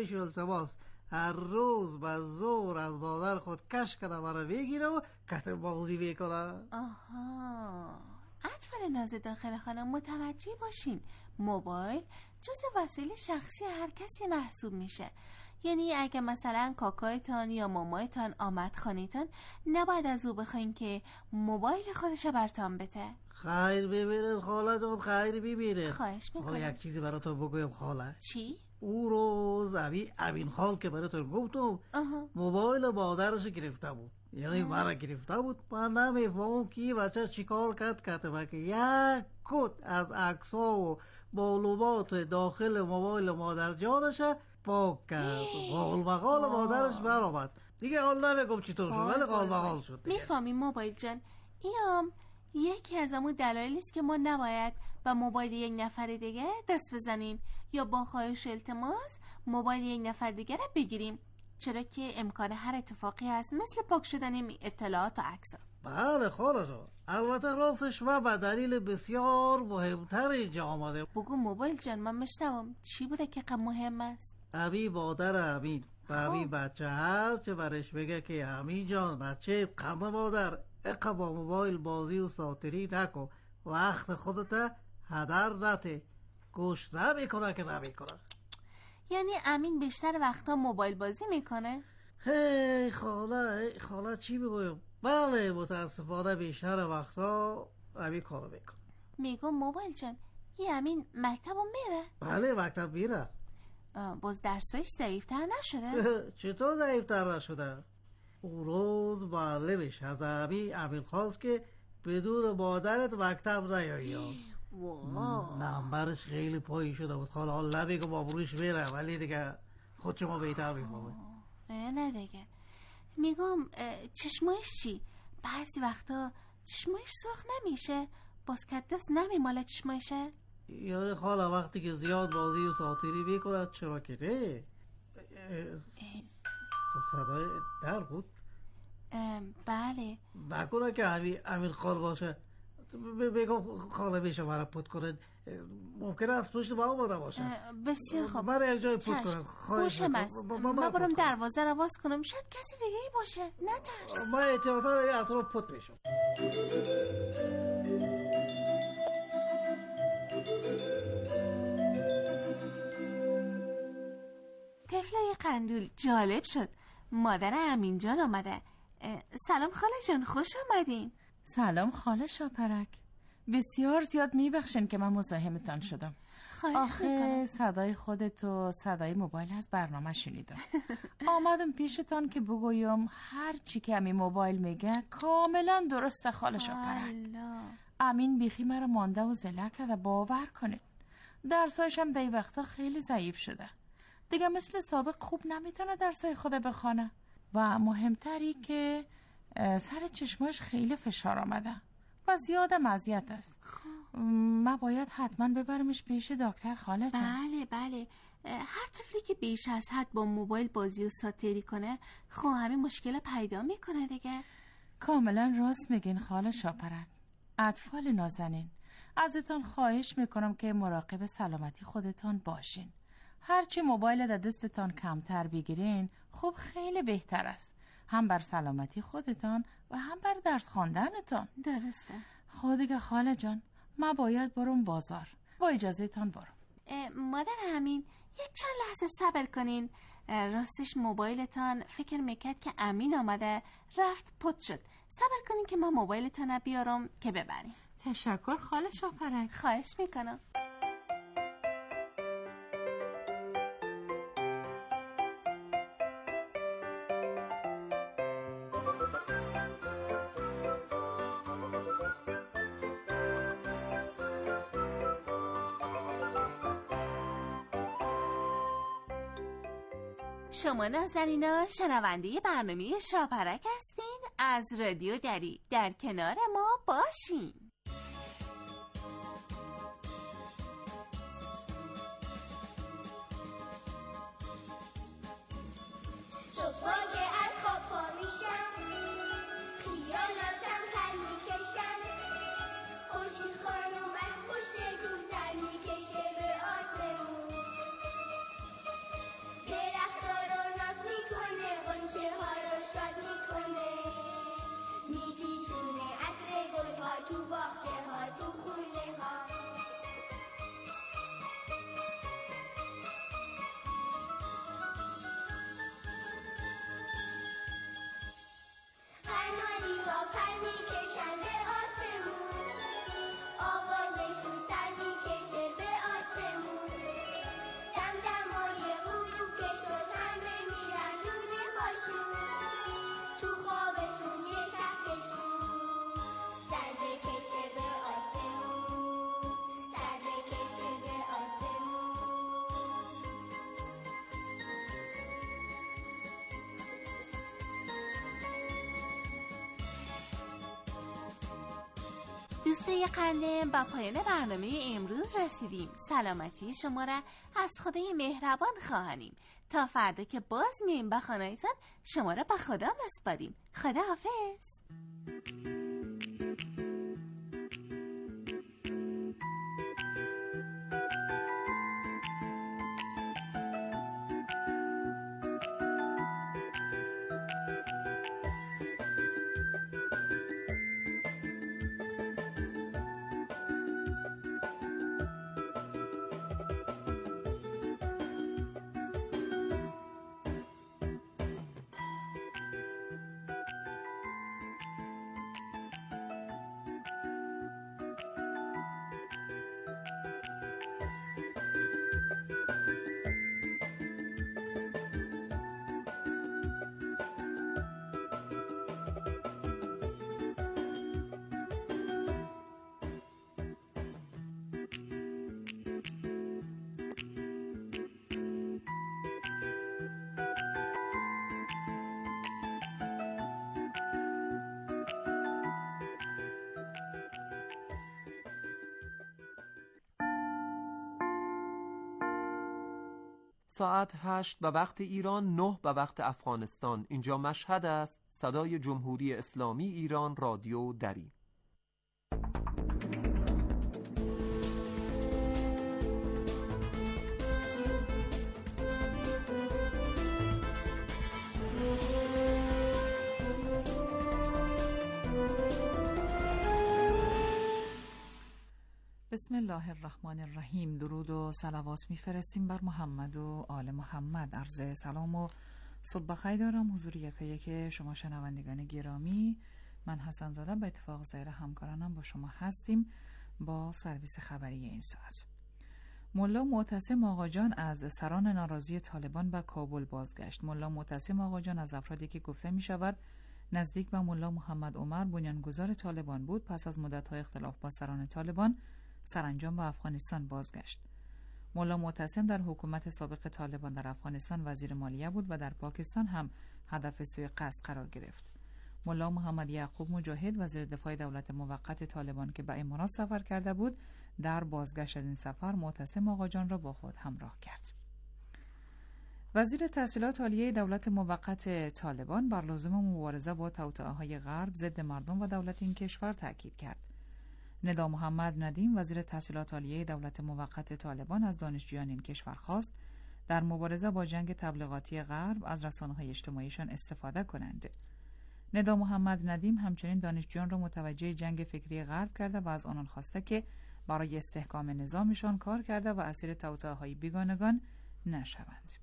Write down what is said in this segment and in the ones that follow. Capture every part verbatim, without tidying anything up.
خواهش و التماس هر روز به زور از مادر خود کش کنه مرا بگیره و کت بازی بکنه. آها، اطفال ناز داخل خانه متوجه باشین موبایل جز وسیله شخصی هر کسی محسوب میشه. یعنی اگه مثلا کاکایتان یا مامایتان آمد خانیتان نباید از او بخواین که موبایل خودشو برتان بده. خیر ببینید خاله جان، خیر ببینید. خواهش میکنم. یک چیزی براتون بگویم خاله. چی؟ او روز اوی امین خال که براتون گفتم موبایل مادرش گرفته بود، یعنی مرا گرفته بود. من نمیفهمم که بچه چیکار کرد کتبه که یک کت از عکس‌ها و معلومات داخل موبایل مادر جانش پاک کرد. قال مقال مادرش برآمد. دیگه حال نمیگم چطور شد ولی قال مقال شد. میفهمی موبایل جان، ایام یکی از همون دلایلی است که ما نباید با موبایل یک نفر دیگه دست بزنیم یا با خواهش التماس موبایل یک نفر دیگه را بگیریم، چرا که امکان هر اتفاقی هست، مثل پاک شدن اطلاعات و عکس‌ها. بله خاله جان، البته راستش و به دلیل بسیار مهمتر اینجا آمده. بگو موبایل جان، من مشتم چی بوده که قم مهم است؟ ابی مادر امین و ابی بچه هر چه برش بگه که امین جان بچه قم مادر اقا با موبایل بازی و ساتری نکن، وقت خودت هدر نته، گوش نمیکنه که نمیکنه. یعنی امین بیشتر وقتا موبایل بازی میکنه؟ هی خاله هی خاله چی بگویم؟ بله متاسفانه بیشتر وقتا امین کارو میکنه. میگم موبایل جان، یه امین مکتب میره؟ بله مکتب میره. باز درسایش ضعیفتر نشده؟ چطور ضعیفتر نشده؟ اون روز معلمش از امین امین خواست که بدون مادرت مکتب نیایی. نمبرش خیلی پایین شده بود خاله، حال نمیگم آبروش میره ولی دیگه خود شما بهتر میفهمه. نه دیگه. میگم چشمایش چی؟ بعضی وقتا چشمایش سرخ نمیشه، باز که دست نمیماله چشمایشه؟ یعنی خاله وقتی که زیاد بازی و ساتیری میکنه چرا که نه؟ صدای در بود؟ بله. نکنه که همین امین خال باشه. بگم خاله میشه مرا پود کنن، ممکنه از پشت با آماده باشه. بسیار خوب، مرا یک جای پود کنن. خوشم است. من برم دروازه رو باز کنم، شاید کسی دیگه ای باشه. نترس. من اعتمادا رو اطراف پود میشم. طفلای قندول جالب شد. مادر امین جان آمده. سلام خاله جان، خوش آمدین. سلام خاله شاپرک، بسیار زیاد میبخشین که من مزاحمتان شدم. آخه صدای خودت و صدای موبایل از برنامه شنیدم. آمدم پیشتان که بگویم هر چی که امی موبایل میگه کاملا درسته خاله شاپرک. امین بیخی مرا مانده و زله کرده، باور کنید. درسایش هم دی وقتا خیلی ضعیف شده، دیگه مثل سابق خوب نمیتونه درسای خود بخونه و مهمتری که سر چشماش خیلی فشار آمده و زیاد اذیت است. ما باید حتما ببرمش پیش دکتر خاله جان. بله بله، هر طفلی که بیش از حد با موبایل بازی و ساتیری کنه خب همین مشکل پیدا میکنه دیگه. کاملا راست میگین خاله شاپرک. اطفال نازنین، ازتان خواهش میکنم که مراقب سلامتی خودتان باشین. هرچی موبایل در دستتان کمتر بگیرین خب خیلی بهتر است، هم بر سلامتی خودتان و هم بر درس خواندنتان. درسته. خب دیگه خاله جان، ما باید برم بازار. با اجازه تان برم. مادر امین یک چند لحظه صبر کنین. راستش موبایلتان فکر میکرد که امین آمده رفت پت شد. صبر کنین که من موبایلتان بیارم که ببرین. تشکر خاله شاپرک. خواهش میکنم. شما نازنینا شنونده برنامه شاپرک هستین. از رادیو دری در کنار ما باشین. صبح که از خواب پا میشم خیالاتم پر میکشم، خورشید خانم از پشت گوزن میکشه به آسمون. دلم تو باغچه ها تو خونه ها پرنانی با پر میکشن به آسمون آوازشون سر میکشه به آسمون دم دمای علوفشون همه میرن لونه هاشون تو خوابشون یه کهکشون سر بکشه به آسمون سر بکشه به آسمون دوستای قندم با پایان برنامه امروز رسیدیم. سلامتی شما را از خدای مهربان خواهانیم. تا فردا که باز میایم با خانه‌تان شما را به خدا میسپاریم. خداحافظ. ساعت هشت به وقت ایران، نه به وقت افغانستان. اینجا مشهد است. صدای جمهوری اسلامی ایران، رادیو دری. بسم الله الرحمن الرحیم. درود و صلوات میفرستیم بر محمد و آل محمد. عرض سلام و صبح بخیر دارم حضور یکا یک شما شنوندگان گرامی. من حسن زاده به اتفاق سایر همکارانم با شما هستیم با سرویس خبری این ساعت. ملا معتصم آقاجان از سران ناراضی طالبان به کابل بازگشت. ملا معتصم آقاجان از افرادی که گفته می شود نزدیک به ملا محمد عمر بنیانگذار طالبان بود، پس از مدت‌های اختلاف با سران طالبان سرانجام به افغانستان بازگشت. ملا معتصم در حکومت سابق طالبان در افغانستان وزیر مالیه بود و در پاکستان هم هدف سوی قصد قرار گرفت. ملا محمد یعقوب مجاهد وزیر دفاع دولت موقت طالبان که به امارات سفر کرده بود، در بازگشت از این سفر معتصم آقاجان را با خود همراه کرد. وزیر تحصیلات عالیه دولت موقت طالبان بر لزوم مبارزه با توطئه‌های غرب ضد مردم و دولت این کشور تاکید کرد. ندا محمد ندیم وزیر تحصیلات عالیه دولت موقت طالبان از دانشجویان این کشور خواست در مبارزه با جنگ تبلیغاتی غرب از رسانه‌های اجتماعیشان استفاده کنند. ندا محمد ندیم همچنین دانشجویان را متوجه جنگ فکری غرب کرده و از آنان خواسته که برای استحکام نظامشان کار کرده و اسیر توطئه‌های بیگانگان نشوند.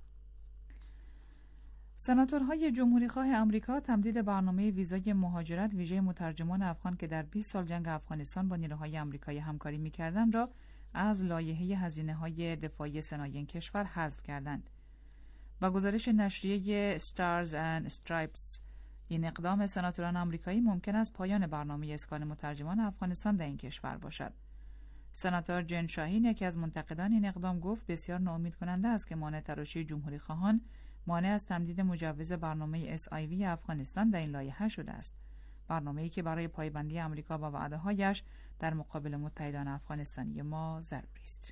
سناتورهای جمهوریخواه آمریکا تمدید برنامه ویزای مهاجرت ویژه مترجمان افغان که در بیست سال جنگ افغانستان با نیروهای آمریکایی همکاری می‌کردند را از لایحه هزینه‌های دفاعی صنایع این کشور حذف کردند. با گزارش نشریه Stars and Stripes این اقدام سناتوران آمریکایی ممکن است پایان برنامه اسکان مترجمان افغانستان در این کشور باشد. سناتور جن شاهین یکی از منتقدان این اقدام گفت بسیار ناامید کننده است که مانع تراشی جمهوری‌خواهان مانع از تمدید مجوز برنامه اس آی وی افغانستان در این لایحه شده است. برنامه‌ای که برای پایبندی آمریکا با وعده‌هایش در مقابل متحدان افغانستانی ما ضروری است.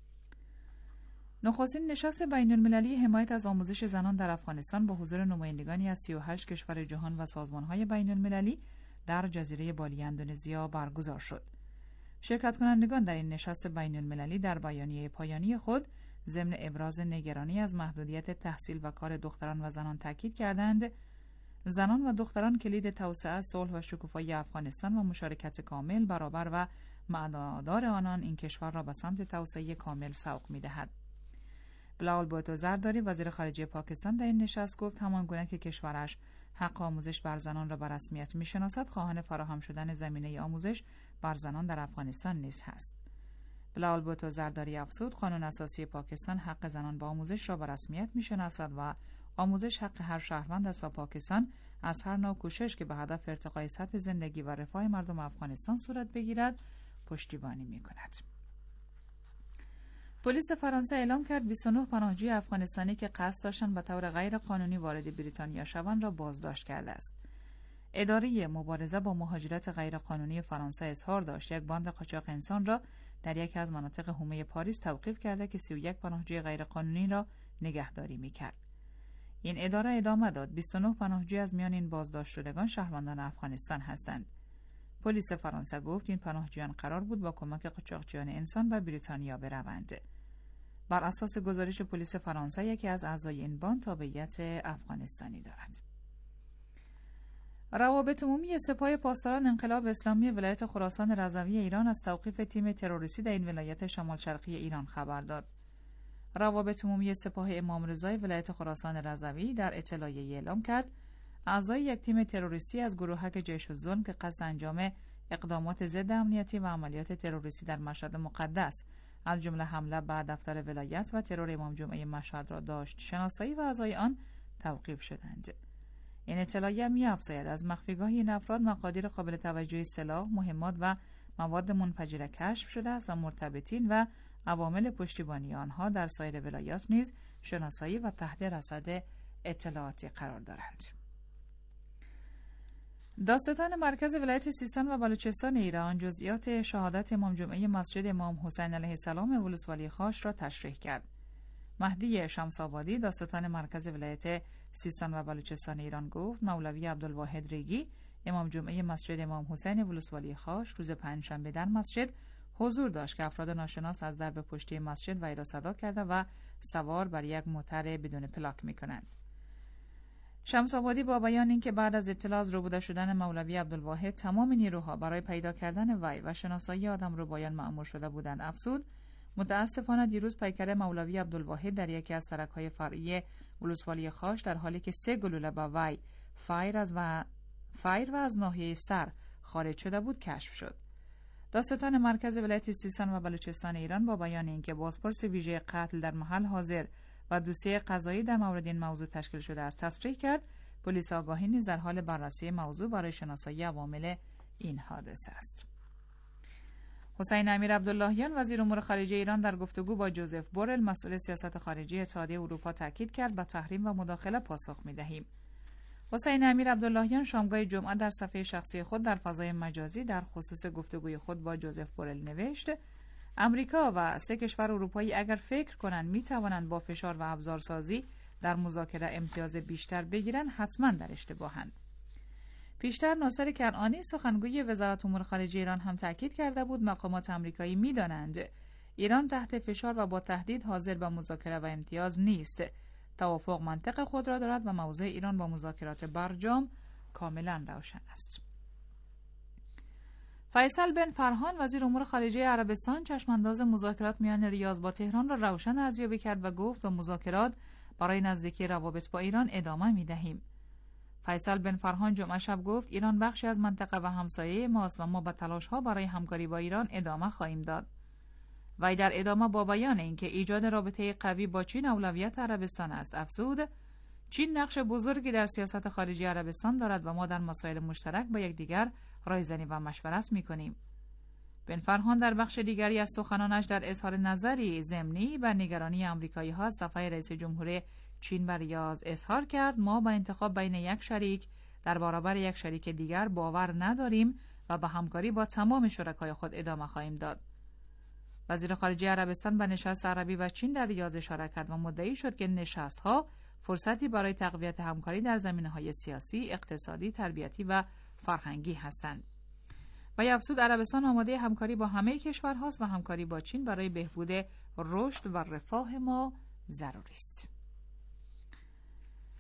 نخستین نشست بین‌المللی حمایت از آموزش زنان در افغانستان با حضور نمایندگانی از سی و هشت کشور جهان و سازمان‌های بین‌المللی در جزیره بالی اندونزیا برگزار شد. شرکت کنندگان در این نشست بین‌المللی در بیانیه پایانی خود ضمن ابراز نگرانی از محدودیت تحصیل و کار دختران و زنان تاکید کردند زنان و دختران کلید توسعه، صلح و شکوفایی افغانستان و مشارکت کامل، برابر و معنادار آنان این کشور را به سمت توسعه کامل سوق می‌دهد. بلال بوتو زرداری وزیر خارجه پاکستان در این نشست گفت همانگونه که کشورش حق آموزش بر زنان را به رسمیت می‌شناسد، خواهان فراهم شدن زمینه آموزش بر زنان در افغانستان نیز هست. بلال بوتو زرداری افزود قانون اساسی پاکستان حق زنان به آموزش را به رسمیت می‌شناسد و آموزش حق هر شهروند است و پاکستان از هر نوع کوشش که به هدف ارتقای سطح زندگی و رفاه مردم افغانستان صورت بگیرد پشتیبانی می‌کند. پلیس فرانسه اعلام کرد بیست و نه پناهجوی افغانستانی که قصد داشتند به طور غیر قانونی وارد بریتانیا شوند را بازداشت کرده است. اداره مبارزه با مهاجرت غیر قانونی فرانسه اظهار داشت یک باند قاچاق انسان را در یکی از مناطق حومه پاریس توقیف کرده که سی و یک پناهجوی غیر قانونی را نگهداری می‌کرد. این اداره ادامه داد بیست و نه پناهجوی از میان این بازداشت شدگان شهروندان افغانستان هستند. پلیس فرانسه گفت این پناهجویان قرار بود با کمک قاچاقچیان انسان به بریتانیا بروند. بر اساس گزارش پلیس فرانسه یکی از اعضای این باند تابعیت افغانستانی دارد. روابط عمومی سپاه پاسداران انقلاب اسلامی ولایت خراسان رضوی ایران از توقیف تیم تروریستی در این ولایت شمال شرقی ایران خبر داد. روابط عمومی سپاه امام رضای ولایت خراسان رضوی در اطلاعیه اعلام کرد اعضای یک تیم تروریستی از گروهک جیش الظلم که قصد انجام اقدامات ضد امنیتی و عملیات تروریستی در مشهد مقدس از جمله حمله به دفتر ولایت و ترور امام جمعه مشهد را داشت شناسایی و اعضای آن توقیف شدند. این اطلاعیه می‌افزاید از مخفیگاهی این افراد مقادیر قابل توجهی سلاح، مهمات و مواد منفجره کشف شده است و مرتبطین و عوامل پشتیبانی آنها در سایر ولایات نیز شناسایی و تحت رصد اطلاعاتی قرار دارند. دادستان مرکز ولایت سیستان و بلوچستان ایران جزئیات شهادت امام جمعه مسجد امام حسین علیه السلام ولسوالی خاش را تشریح کرد. مهدی شمس‌آبادی دادستان مرکز ولایت سیستان و بلوچستان ایران گفت مولوی عبدالواحد ریگی امام جمعه مسجد امام حسین ولسوالی خاش روز پنجشنبه در مسجد حضور داشت که افراد ناشناس از درب پشتی مسجد وی را صدا کرده و سوار بر یک موتر بدون پلاک می‌کنند. شمس‌آبادی با بیان اینکه بعد از اطلاع از ربوده شدن مولوی عبدالواحد تمام نیروها برای پیدا کردن وی و شناسایی آدم ربایان مأمور شده بودند افزود متاسفانه دیروز پیکر مولوی عبدالواحد در یکی از سرک‌های فرعی ولسوالی خاش در حالی که سه گلوله به وی فایر از و فایر و از ناحیه سر خارج شده بود کشف شد. دادستان مرکز ولایت سیستان و بلوچستان ایران با بیان اینکه بازپرس ویژه قتل در محل حاضر و دوسیه قضایی در مورد این موضوع تشکیل شده است تصریح کرد پلیس آگاهی نیز در حال بررسی موضوع برای شناسایی عوامل این حادثه است. حسین امیر عبداللهیان وزیر امور خارجه ایران در گفتگو با جوزف بورل مسئول سیاست خارجی اتحادیه اروپا تاکید کرد به تحریم و مداخله پاسخ می‌دهیم. حسین امیر عبداللهیان شامگاه جمعه در صفحه شخصی خود در فضای مجازی در خصوص گفتگوی خود با جوزف بورل نوشت امریکا و سه کشور اروپایی اگر فکر کنند می‌توانند با فشار و ابزارسازی در مذاکره امتیاز بیشتر بگیرند حتما در اشتباهند. پیشتر ناصر کنعانی سخنگوی وزارت امور خارجه ایران هم تاکید کرده بود مقامات آمریکایی می‌دانند ایران تحت فشار و با تهدید حاضر به مذاکره و امتیاز نیست. توافق منطق خود را دارد و موضع ایران با مذاکرات برجام کاملا روشن است. فیصل بن فرهان وزیر امور خارجه عربستان چشمانداز مذاکرات میان ریاض با تهران را روشن ارزیابی کرد و گفت به مذاکرات برای نزدیکی روابط با ایران ادامه می‌دهیم. فیصل بن فرهان جمعه شب گفت ایران بخشی از منطقه و همسایه ماست و ما به تلاش‌ها برای همکاری با ایران ادامه خواهیم داد. وی در ادامه با بیان اینکه ایجاد رابطه قوی با چین اولویت عربستان است افزود چین نقش بزرگی در سیاست خارجی عربستان دارد و ما در مسائل مشترک با یکدیگر رایزنی و مشورت می‌کنیم. بن فرهان در بخش دیگری از سخنانش در اظهار نظری ضمنی بر نگرانی آمریکایی‌ها از صفحه رئیس جمهور چین بر ریاض اظهار کرد ما با انتخاب بین یک شریک در برابر یک شریک دیگر باور نداریم و با همکاری با تمام شرکای خود ادامه خواهیم داد. وزیر خارجه عربستان به نشست عربی و چین در ریاض اشاره کرد و مدعی شد که نشست‌ها فرصتی برای تقویت همکاری در زمینه‌های سیاسی، اقتصادی، تربیتی و فرهنگی هستند. و افزود عربستان آماده همکاری با همه کشورهاست و همکاری با چین برای بهبود رشد و رفاه ما ضروری است.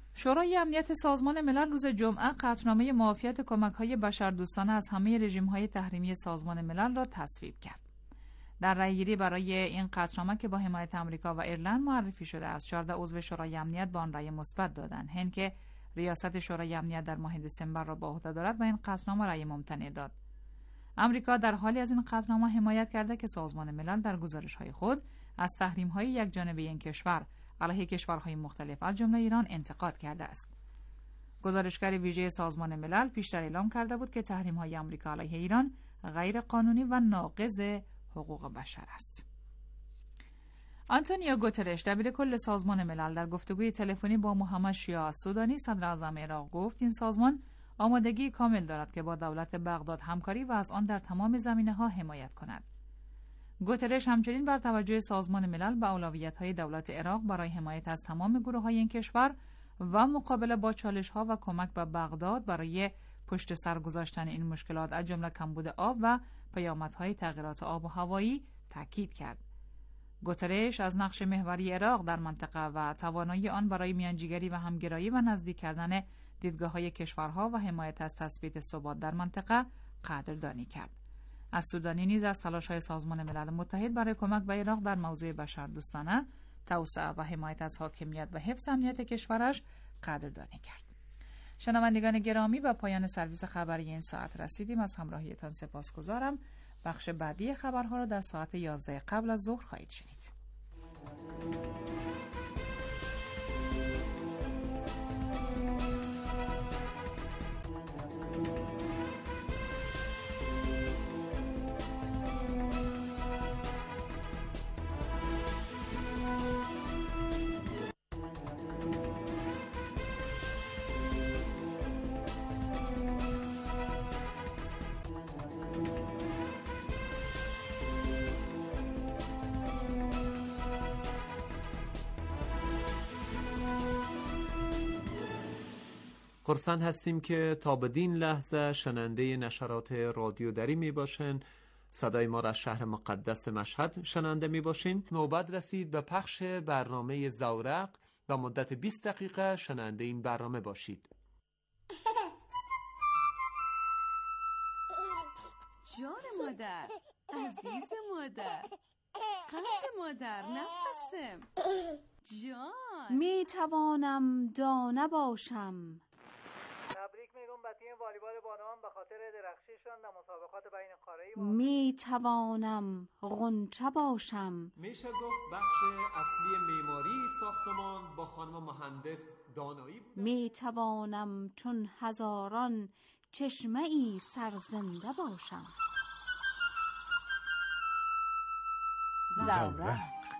شورای امنیت سازمان ملل روز جمعه قطعنامه معافیت کمک‌های بشردوستانه از همه رژیم‌های تحریمی سازمان ملل را تصویب کرد. در رأی‌گیری برای این قطعنامه که با حمایت آمریکا و ایرلند معرفی شده است، چهارده عضو شورای امنیت با آن رأی مثبت دادند. هند که ریاست شورای امنیت در ماه دسامبر را با عهده دارد، با این قطعنامه رأی ممتنع داد. آمریکا در حالی از این قطعنامه حمایت کرده که سازمان ملل در گزارش‌های خود از تحریم‌های یکجانبه این کشور علیه کشورهای مختلف از جمله ایران انتقاد کرده است. گزارشگر ویژه سازمان ملل پیشتر اعلام کرده بود که تحریم‌های آمریکا علیه ایران غیر قانونی و ناقض حقوق بشر است. آنتونیو گوترش دبیر کل سازمان ملل در گفتگوی تلفنی با محمد شیاع السودانی صدر اعظم عراق گفت این سازمان آمادگی کامل دارد که با دولت بغداد همکاری و از آن در تمام زمینه‌ها حمایت کند. گوترش همچنین بر توجه سازمان ملل به اولویت‌های دولت عراق برای حمایت از تمام گروه‌های این کشور و مقابله با چالش‌ها و کمک به بغداد برای پشت سر گذاشتن این مشکلات از جمله کمبود آب و پیامدهای تغییرات آب و هوایی تاکید کرد. گوترش از نقش محوری عراق در منطقه و توانایی آن برای میانجیگری و همگرایی و نزدیک کردن دیدگاه‌های کشورها و حمایت از تثبیت ثبات در منطقه قدردانی کرد. السودانی نیز از تلاش‌های سازمان ملل متحد برای کمک به عراق در موضوع بشردوستانه، توسعه و حمایت از حاکمیت و حفظ امنیت کشورش قدردانی کرد. شنوندگان گرامی، به پایان سرویس خبری این ساعت رسیدیم. از همراهیتان سپاسگزارم. بخش بعدی خبرها را در ساعت یازده قبل از ظهر خواهید شنید. خرسند هستیم که تا بدین لحظه شنونده نشرات رادیو دری می باشین. صدای ما را از شهر مقدس مشهد شنونده می باشین. نوبت رسید به پخش برنامه زورق و مدت بیست دقیقه شنونده این برنامه باشید. جان مادر، عزیز مادر، قلب مادر، نفسم جان. می توانم دانه باشم. تبریک میگم به تیم والیبال بانوان به خاطر درخشیشان در مسابقات بین قاره‌ای. می توانم غنچه باشم. میشه گفت بخش اصلی معماری ساختمان با خانم مهندس دانایی بود. می توانم چون هزاران چشمه ای سرزنده باشم. زورق.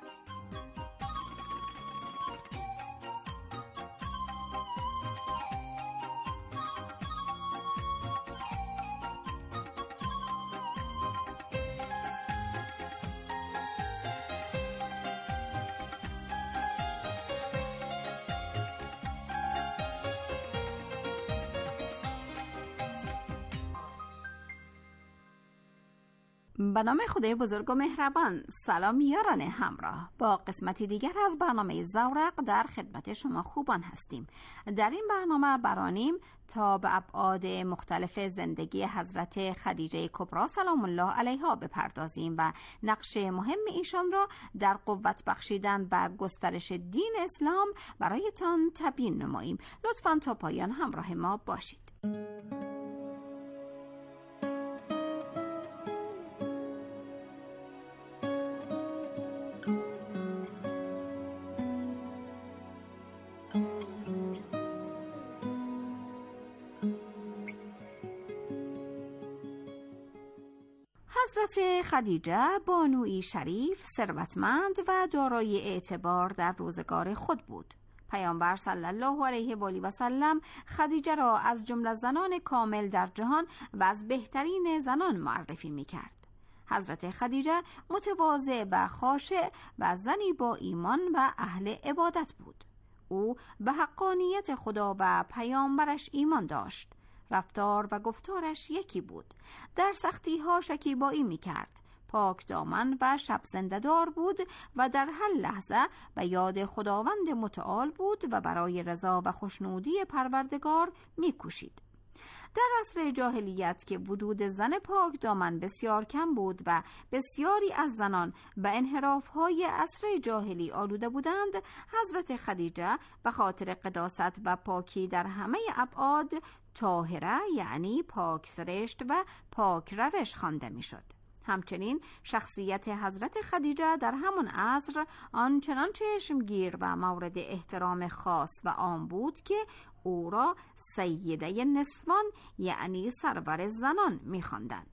به نام خدای بزرگ و مهربان. سلام یاران همراه، با قسمتی دیگر از برنامه زورق در خدمت شما خوبان هستیم. در این برنامه برانیم تا به ابعاد مختلف زندگی حضرت خدیجه کبری سلام الله علیها بپردازیم و نقش مهم ایشان را در قوت بخشیدن و گسترش دین اسلام برایتان تبیین نماییم. لطفاً تا پایان همراه ما باشید. حضرت خدیجه بانوی شریف، ثروتمند و دارای اعتبار در روزگار خود بود. پیامبر صلی الله علیه و آله و سلم خدیجه را از جمله زنان کامل در جهان و از بهترین زنان معرفی می‌کرد. حضرت خدیجه متواضع و خاشع و زنی با ایمان و اهل عبادت بود. او به حقانیت خدا و پیامبرش ایمان داشت. رفتار و گفتارش یکی بود. در سختی ها شکیبایی می کرد. پاک دامن و شب زنده‌دار بود و در هر لحظه به یاد خداوند متعال بود و برای رضا و خوشنودی پروردگار می‌کوشید. در عصر جاهلیت که وجود زن پاک دامن بسیار کم بود و بسیاری از زنان به انحراف‌های عصر جاهلی آلوده بودند، حضرت خدیجه به خاطر قداست و پاکی در همه ابعاد طاهره یعنی پاک سرشت و پاک روش خوانده میشد. همچنین شخصیت حضرت خدیجه در همان عصر آنچنان چشمگیر و مورد احترام خاص و عام بود که او را سیده نسوان یعنی سرور زنان می‌خواندند.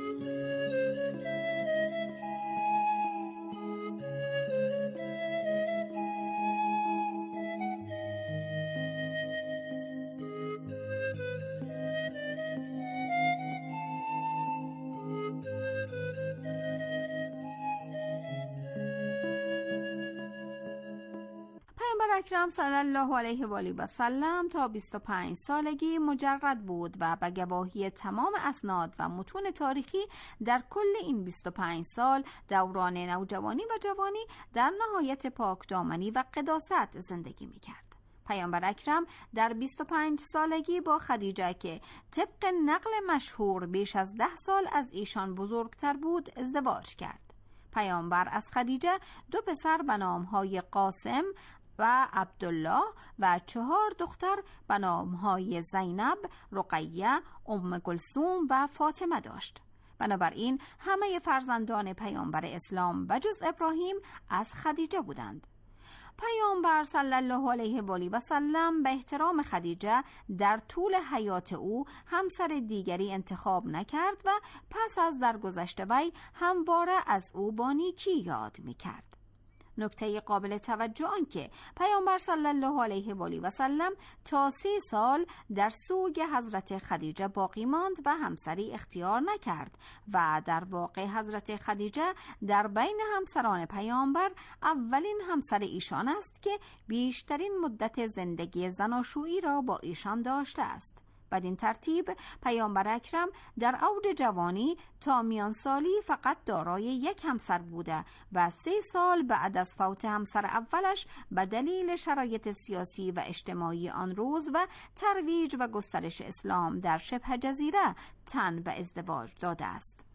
اکرم صلی الله علیه و آله و سلم تا بیست و پنج سالگی مجرد بود و به گواهی تمام اسناد و متون تاریخی در کل این بیست و پنج سال دوران نوجوانی و جوانی در نهایت پاکدامنی و قداست زندگی می‌کرد. پیامبر اکرم در بیست و پنج سالگی با خدیجه که طبق نقل مشهور بیش از ده سال از ایشان بزرگتر بود ازدواج کرد. پیامبر از خدیجه دو پسر به نام‌های قاسم و عبدالله و چهار دختر به نام‌های زینب، رقیه، ام کلثوم و فاطمه داشت. بنابراین همه فرزندان پیامبر اسلام و جز ابراهیم از خدیجه بودند. پیامبر صلی الله علیه و آله و سلم به احترام خدیجه در طول حیات او همسر دیگری انتخاب نکرد و پس از درگذشت وی همواره از او با نیکی یاد می‌کرد. نکته قابل توجه آن که پیامبر صلی الله علیه و آله و سلم تا سی سال در سوگ حضرت خدیجه باقی ماند و همسری اختیار نکرد و در واقع حضرت خدیجه در بین همسران پیامبر اولین همسر ایشان است که بیشترین مدت زندگی زناشویی را با ایشان داشته است. بدین ترتیب پیامبر اکرم در اوج جوانی تا میان سالی فقط دارای یک همسر بوده و سه سال بعد از فوت همسر اولش به دلیل شرایط سیاسی و اجتماعی آن روز و ترویج و گسترش اسلام در شبه جزیره تن به ازدواج داده است.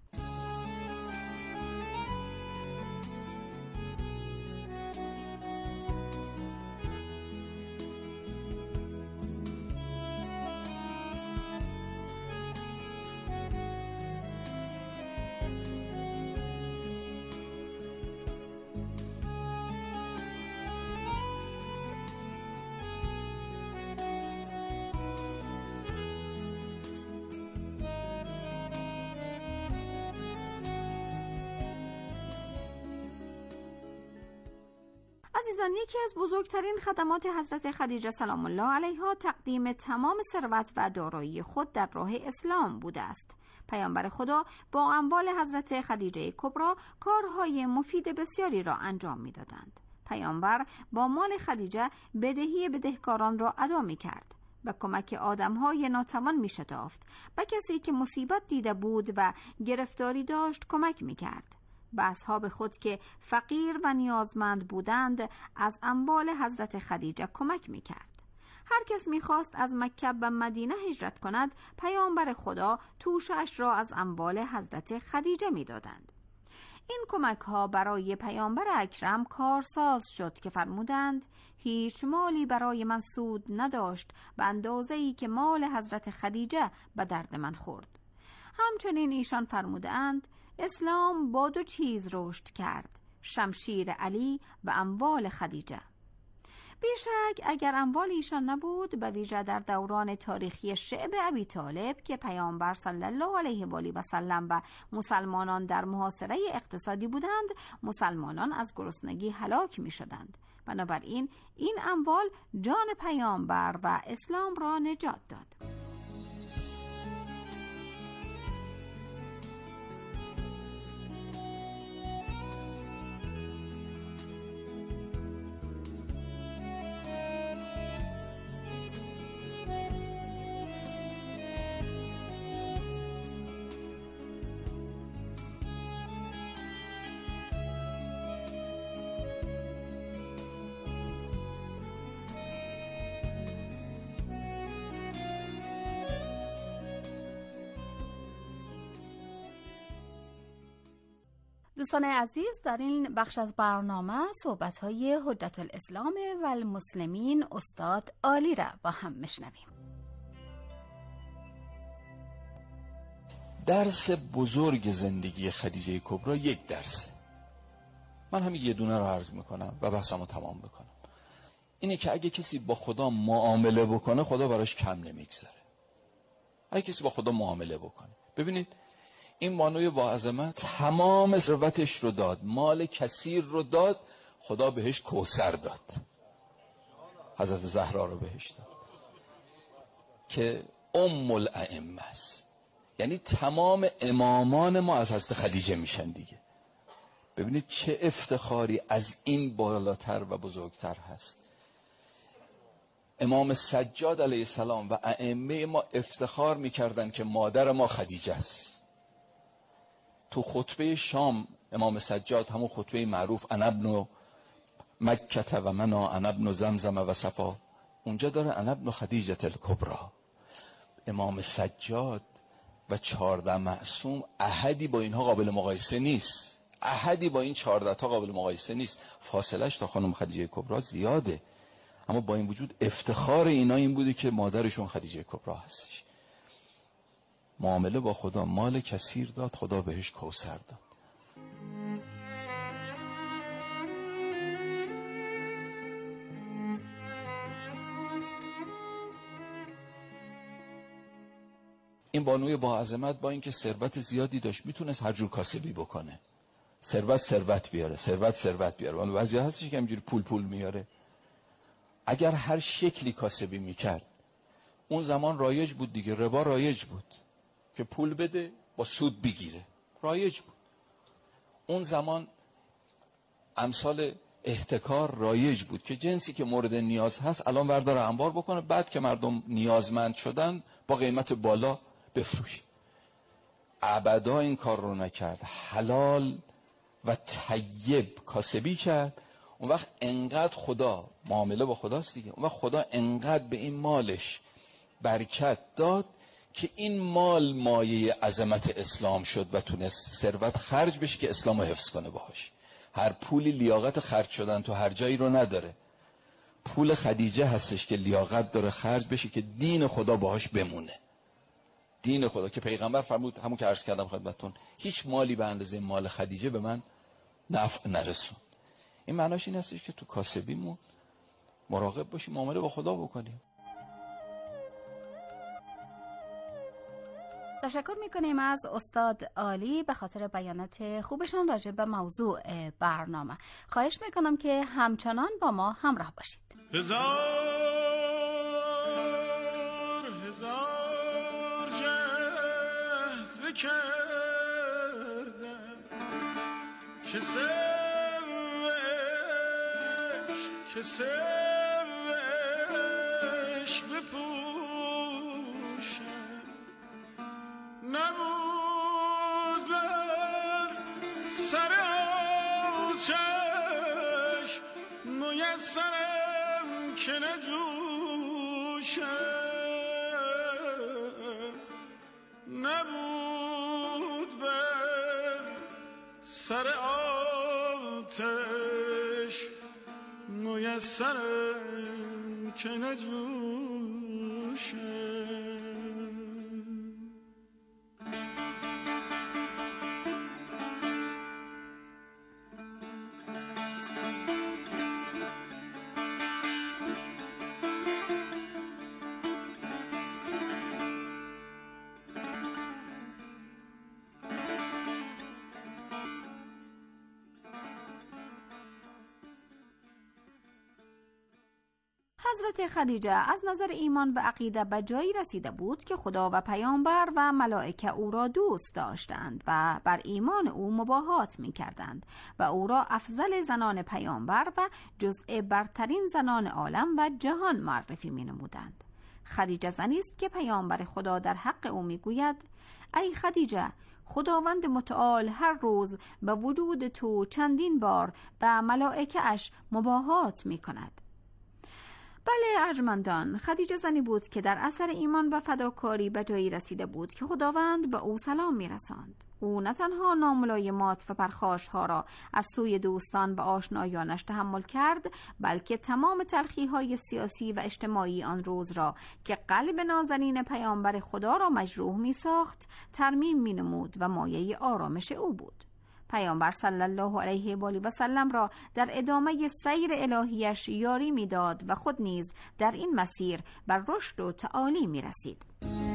عزیزان، یکی از بزرگترین خدمات حضرت خدیجه سلام الله علیها تقدیم تمام ثروت و دارایی خود در راه اسلام بوده است. پیامبر خدا با اموال حضرت خدیجه کبری کارهای مفید بسیاری را انجام می‌دادند. پیامبر با مال خدیجه بدهی بدهکاران را ادا می‌کرد، به کمک آدم‌های ناتوان می‌شتافت، به کسی که مصیبت دیده بود و گرفتاری داشت کمک می‌کرد. به اصحاب خود که فقیر و نیازمند بودند از اموال حضرت خدیجه کمک می‌کرد. هر کس می‌خواست از مکه به مدینه هجرت کند، پیامبر خدا توشش را از اموال حضرت خدیجه می‌دادند. این کمک‌ها برای پیامبر اکرم کارساز شد که فرمودند هیچ مالی برای من سود نداشت به اندازه‌ای که مال حضرت خدیجه به درد من خورد. همچنین ایشان فرمودند اسلام با دو چیز رشد کرد: شمشیر علی و اموال خدیجه. بیشک اگر اموال ایشان نبود، به ویژه در دوران تاریخی شعب ابی طالب که پیامبر صلی الله علیه و آله و سلم و مسلمانان در محاصره اقتصادی بودند، مسلمانان از گرسنگی هلاک می شدند. بنابراین این اموال جان پیامبر و اسلام را نجات داد. دوستان عزیز، در این بخش از برنامه صحبت‌های حجت الاسلام و المسلمین استاد عالی را با هم میشنویم. درس بزرگ زندگی خدیجه کبری یک درسه. من همین یه دونه رو عرض میکنم و بحثمو تمام بکنم. اینه که اگه کسی با خدا معامله بکنه، خدا براش کم نمیگذاره. اگه کسی با خدا معامله بکنه، ببینید این بانوی با عظمت تمام ثروتش رو داد، مال کثیر رو داد، خدا بهش کوثر داد، حضرت زهرا رو بهش داد که ام الائمه است. یعنی تمام امامان ما از حضرت خدیجه میشن دیگه. ببینید چه افتخاری از این بالاتر و بزرگتر هست. امام سجاد علیه السلام و ائمه ما افتخار میکردن که مادر ما خدیجه است. تو خطبه شام امام سجاد، همون خطبه معروف انا ابن مکه و منا انا ابن زمزم و صفا، اونجا داره انا ابن خدیجه الکبری. امام سجاد و چهارده معصوم احدی با اینها قابل مقایسه نیست. احدی با این چهارده تا قابل مقایسه نیست. فاصلش تا خانم خدیجه کبری زیاده، اما با این وجود افتخار اینا این بوده که مادرشون خدیجه کبری هستش. معامله با خدا، مال کثیر داد، خدا بهش کوثر داد. این بانوی با عظمت با اینکه ثروت زیادی داشت میتونست هر جور کاسبی بکنه. ثروت ثروت بیاره، ثروت ثروت بیاره. ولی بعضی هستش که همینجوری پول پول میاره. اگر هر شکلی کاسبی میکرد، اون زمان رایج بود دیگه، ربا رایج بود که پول بده با سود بگیره، رایج بود. اون زمان امثال احتکار رایج بود که جنسی که مورد نیاز هست الان برداره انبار بکنه، بعد که مردم نیازمند شدن با قیمت بالا بفروش. ابدا این کار رو نکرد، حلال و طیب کاسبی کرد. اون وقت انقدر خدا، معامله با خداست دیگه، اون وقت خدا انقدر به این مالش برکت داد که این مال مایه عظمت اسلام شد و تونست ثروت خرج بشه که اسلام رو حفظ کنه باهاش. هر پولی لیاقت خرج شدن تو هر جایی رو نداره. پول خدیجه هستش که لیاقت داره خرج بشه که دین خدا باهاش بمونه. دین خدا که پیغمبر فرمود، همون که عرض کردم خدمتتون، هیچ مالی به اندازه مال خدیجه به من نفع نرسون. این معناش این هستش که تو کاسبیمون مراقب باشیم، معامله با خدا بکنیم. تشکر میکنیم از استاد عالی به خاطر بیانات خوبشان راجع به موضوع برنامه. خواهش میکنم که همچنان با ما همراه باشید. هزار هزار جهد بکردم که سرش که سرش بپوشم، نبود بر سر آتش میسرم که نجوشم، نبود بر سر آتش میسرم که نجوشم. حضرت خدیجه از نظر ایمان به عقیده به جایی رسیده بود که خدا و پیامبر و ملائکه او را دوست داشتند و بر ایمان او مباهات می کردند و او را افضل زنان پیامبر و جزء برترین زنان عالم و جهان معرفی می نمودند. خدیجه زنی است که پیامبر خدا در حق او می گوید: ای خدیجه، خداوند متعال هر روز به وجود تو چندین بار به ملائکه اش مباهات می کند. بله، ارجمندان، خدیجه زنی بود که در اثر ایمان و فداکاری به جایی رسیده بود که خداوند به او سلام می‌رساند. او نه تنها ناملایمات و پرخاش‌ها را از سوی دوستان و آشنایانش تحمل کرد، بلکه تمام تلخی‌های سیاسی و اجتماعی آن روز را که قلب نازنین پیامبر خدا را مجروح می‌ساخت، ترمیم می‌نمود و مایه آرامش او بود. پیامبر صلی الله علیه و آله و سلم را در ادامه سیر الهیش یاری می‌داد و خود نیز در این مسیر بر رشد و تعالی می‌رسید.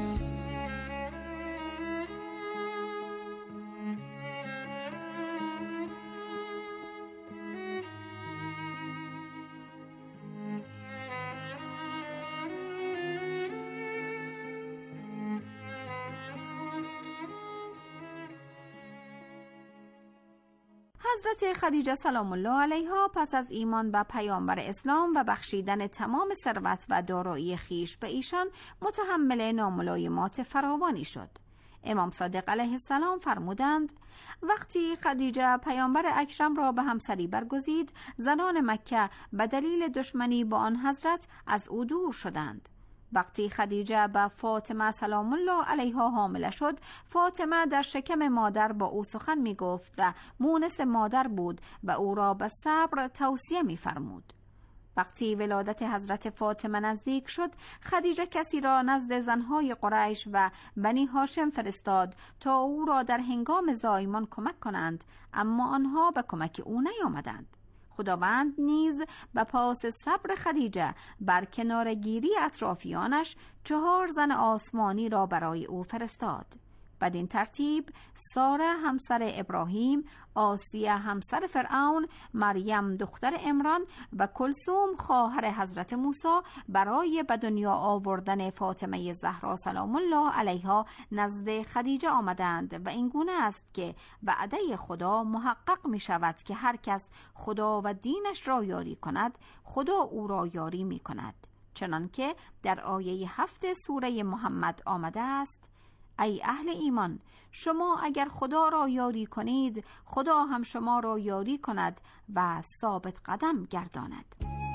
حضرت خدیجه سلام الله علیها پس از ایمان به پیامبر اسلام و بخشیدن تمام ثروت و دارایی خیش به ایشان متحمل ناملایمات فراوانی شد. امام صادق علیه السلام فرمودند وقتی خدیجه پیامبر اکرم را به همسری برگزید، زنان مکه به دلیل دشمنی با آن حضرت از او دور شدند. وقتی خدیجه به فاطمه سلام الله علیها حامله شد، فاطمه در شکم مادر با او سخن می گفت و مونس مادر بود و او را به صبر توصیه می فرمود. وقتی ولادت حضرت فاطمه نزدیک شد، خدیجه کسی را نزد زنهای قریش و بنی هاشم فرستاد تا او را در هنگام زایمان کمک کنند، اما آنها به کمک او نیامدند. خداوند نیز به پاس صبر خدیجه بر کنار گیری اطرافیانش چهار زن آسمانی را برای او فرستاد. بدین ترتیب ساره همسر ابراهیم، آسیه همسر فرعون، مریم دختر عمران و کلثوم خواهر حضرت موسی برای به دنیا آوردن فاطمه زهرا سلام الله علیها نزد خدیجه آمدند و این گونه است که وعده خدا محقق می شود که هر کس خدا و دینش را یاری کند، خدا او را یاری می کند. چنانکه در آیه هفت سوره محمد آمده است: ای اهل ایمان، شما اگر خدا را یاری کنید، خدا هم شما را یاری کند و ثابت قدم گرداند.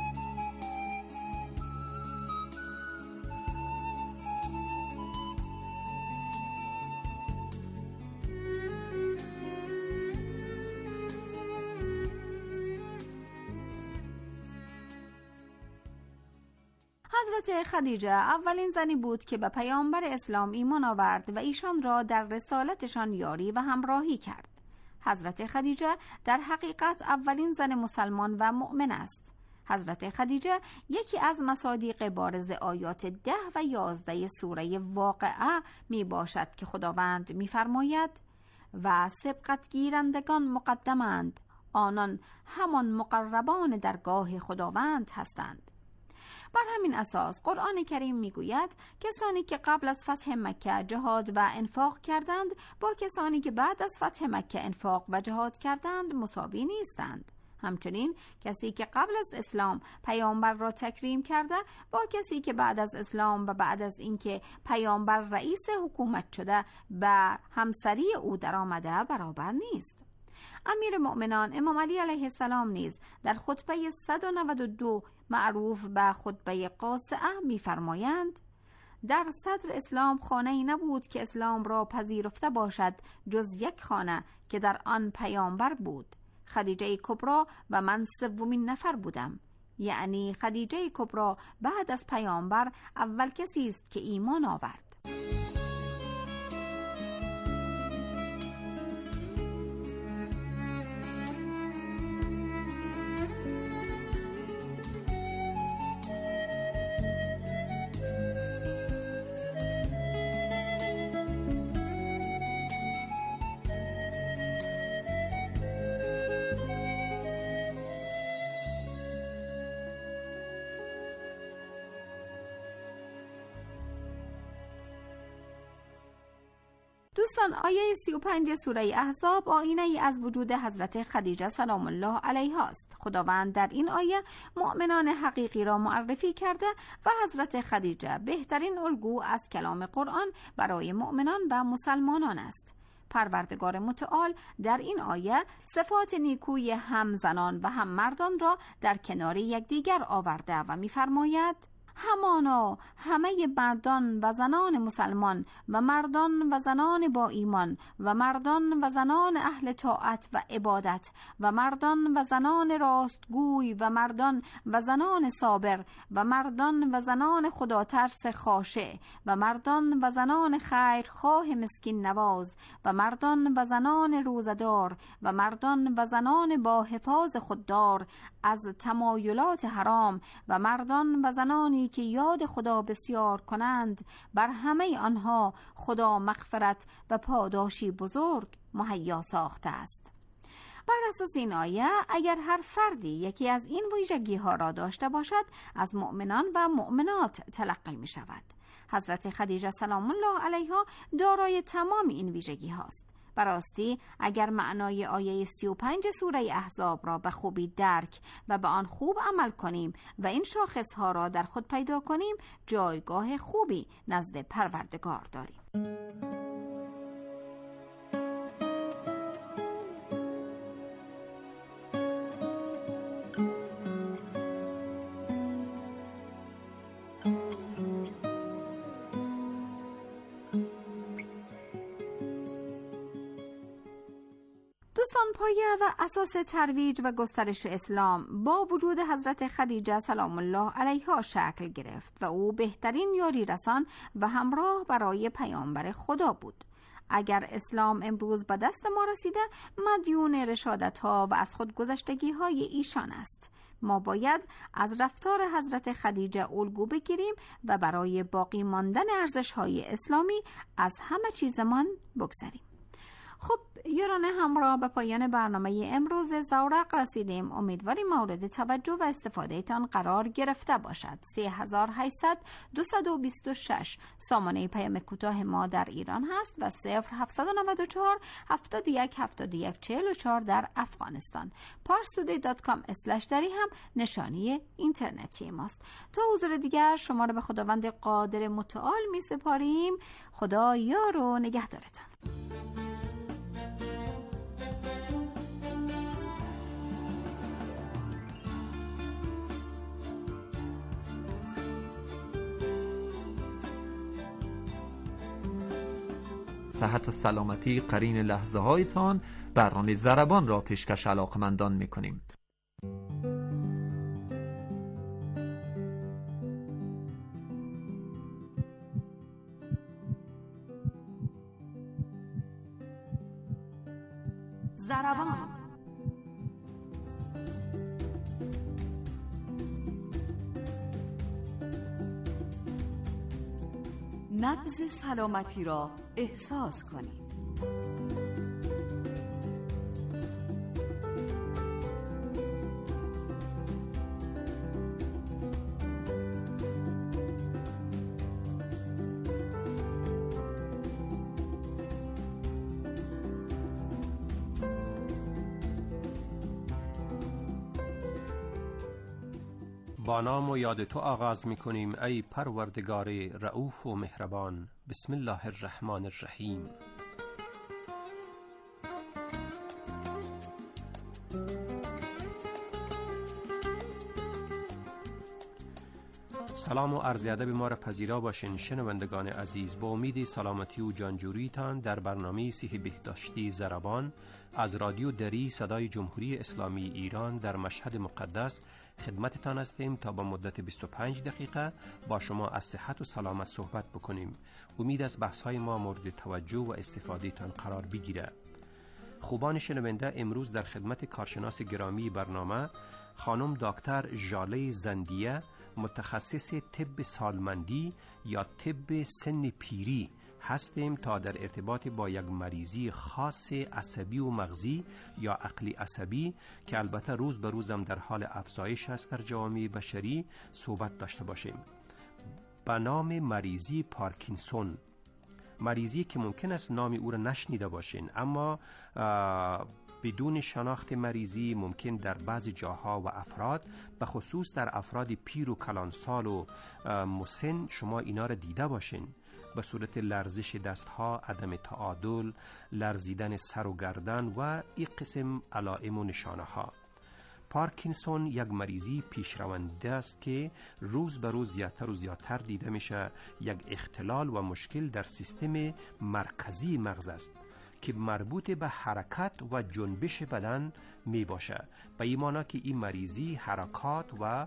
حضرت خدیجه اولین زنی بود که به پیامبر اسلام ایمان آورد و ایشان را در رسالتشان یاری و همراهی کرد. حضرت خدیجه در حقیقت اولین زن مسلمان و مؤمن است. حضرت خدیجه یکی از مصادیق بارز آیات ده و یازده سوره واقعه می باشد که خداوند می فرماید و سبقت گیرندگان مقدمند، آنان همان مقربان درگاه خداوند هستند. بر همین اساس قرآن کریم میگوید کسانی که قبل از فتح مکه جهاد و انفاق کردند با کسانی که بعد از فتح مکه انفاق و جهاد کردند مساوی نیستند. همچنین کسی که قبل از اسلام پیامبر را تکریم کرده با کسی که بعد از اسلام و بعد از اینکه پیامبر رئیس حکومت شده به همسری او درآمده برابر نیست. امیر مؤمنان امام علی علیه السلام نیز در خطبه صد و نود و دو معروف به خطبه قاصعه می‌فرمایند: در صدر اسلام خانه‌ای نبود که اسلام را پذیرفته باشد جز یک خانه که در آن پیامبر بود. خدیجه کبرا و من سومین نفر بودم. یعنی خدیجه کبرا بعد از پیامبر اول کسی است که ایمان آورد. دوستان، آیه سی و پنج سوره احزاب آینه ای از وجود حضرت خدیجه سلام الله علیها است. خداوند در این آیه مؤمنان حقیقی را معرفی کرده و حضرت خدیجه بهترین الگو از کلام قرآن برای مؤمنان و مسلمانان است. پروردگار متعال در این آیه صفات نیکوی هم زنان و هم مردان را در کنار یکدیگر آورده و می‌فرماید: همانا همه مردان و زنان مسلمان و مردان و زنان با ایمان و مردان و زنان اهل طاعت و عبادت و مردان و زنان راستگوی و مردان و زنان صابر و مردان و زنان خدا ترس خاشع و مردان و زنان خیرخواه مسکین نواز و مردان و زنان روزدار و مردان و زنان با حفاظ خوددار از تمایلات حرام و مردان و زنانی که یاد خدا بسیار کنند، بر همه آنها خدا مغفرت و پاداشی بزرگ مهیا ساخته است. بر اساس این آیه اگر هر فردی یکی از این ویژگی ها را داشته باشد از مؤمنان و مؤمنات تلقی می شود. حضرت خدیجه سلام الله علیها دارای تمام این ویژگی هاست. براستی اگر معنای آیه سی و پنج سوره احزاب را به خوبی درک و به آن خوب عمل کنیم و این شاخصها را در خود پیدا کنیم، جایگاه خوبی نزد پروردگار داریم. دوستان، پایه و اساس ترویج و گسترش اسلام با وجود حضرت خدیجه سلام الله علیها شکل گرفت و او بهترین یاری رسان و همراه برای پیامبر خدا بود. اگر اسلام امروز به دست ما رسیده، مدیون رشادت‌ها و از خودگذشتگی‌های ایشان است. ما باید از رفتار حضرت خدیجه الگو بگیریم و برای باقی ماندن ارزش‌های اسلامی از همه چیزمان بگذریم. خب یاران همراه، به پایان برنامه امروز زورق رسیدیم. امیدواریم مورد توجه و استفاده تان قرار گرفته باشد. سه هزار و هشتصد دویست و بیست و شش سامانه پیام کوتاه ما در ایران هست و صفر هفتصد و نود و چهار هفتاد و یک هفتاد و یک چهل و چهار در افغانستان. پارستودی دات کام اسلش دری هم نشانی اینترنتی ماست. تا حضور دیگر شما را به خداوند قادر متعال می سپاریم. خدا یار و نگهدارتان. صحت و سلامتی قرین لحظه هایتان. برنامه ضربان را پیشکش علاقمندان میکنیم. ضربان نبض سلامتی را احساس کنید. با نام و یاد تو آغاز می کنیم ای پروردگار رؤوف و مهربان. بسم الله الرحمن الرحیم. سلام و عرض ادب ما را پذیرا باشین شنوندگان عزیز. با امید سلامتی و جانجوریتان در برنامه صحی بهداشتی ضربان از رادیو دری صدای جمهوری اسلامی ایران در مشهد مقدس خدمتتان هستیم تا با مدت بیست و پنج دقیقه با شما از صحت و سلامت صحبت بکنیم. امید از بحث‌های ما مورد توجه و استفاده تان قرار بگیره. خوبان شنونده، امروز در خدمت کارشناس گرامی برنامه خانم دکتر ژاله زندیه، متخصص طب سالمندی یا طب سن پیری هستیم تا در ارتباط با یک مریضی خاص عصبی و مغزی یا عقلی عصبی که البته روز به روزم در حال افزایش است در جامعه بشری صحبت داشته باشیم. به نام مریضی پارکینسون، مریضی که ممکن است نام او را نشنیده باشین، اما بدون شناخت مریضی ممکن در بعضی جاها و افراد، به خصوص در افراد پیر و کلانسال و مسن، شما اینا را دیده باشین. به صورت لرزش دستها، عدم تعادل، لرزیدن سر و گردن و این قسم علائم و نشانه ها. پارکینسون یک مریضی پیشرونده است که روز به روز زیادتر و زیادتر دیده میشه. یک اختلال و مشکل در سیستم مرکزی مغز است که مربوط به حرکت و جنبش بدن می باشه. به این معنی که این مریضی حرکات و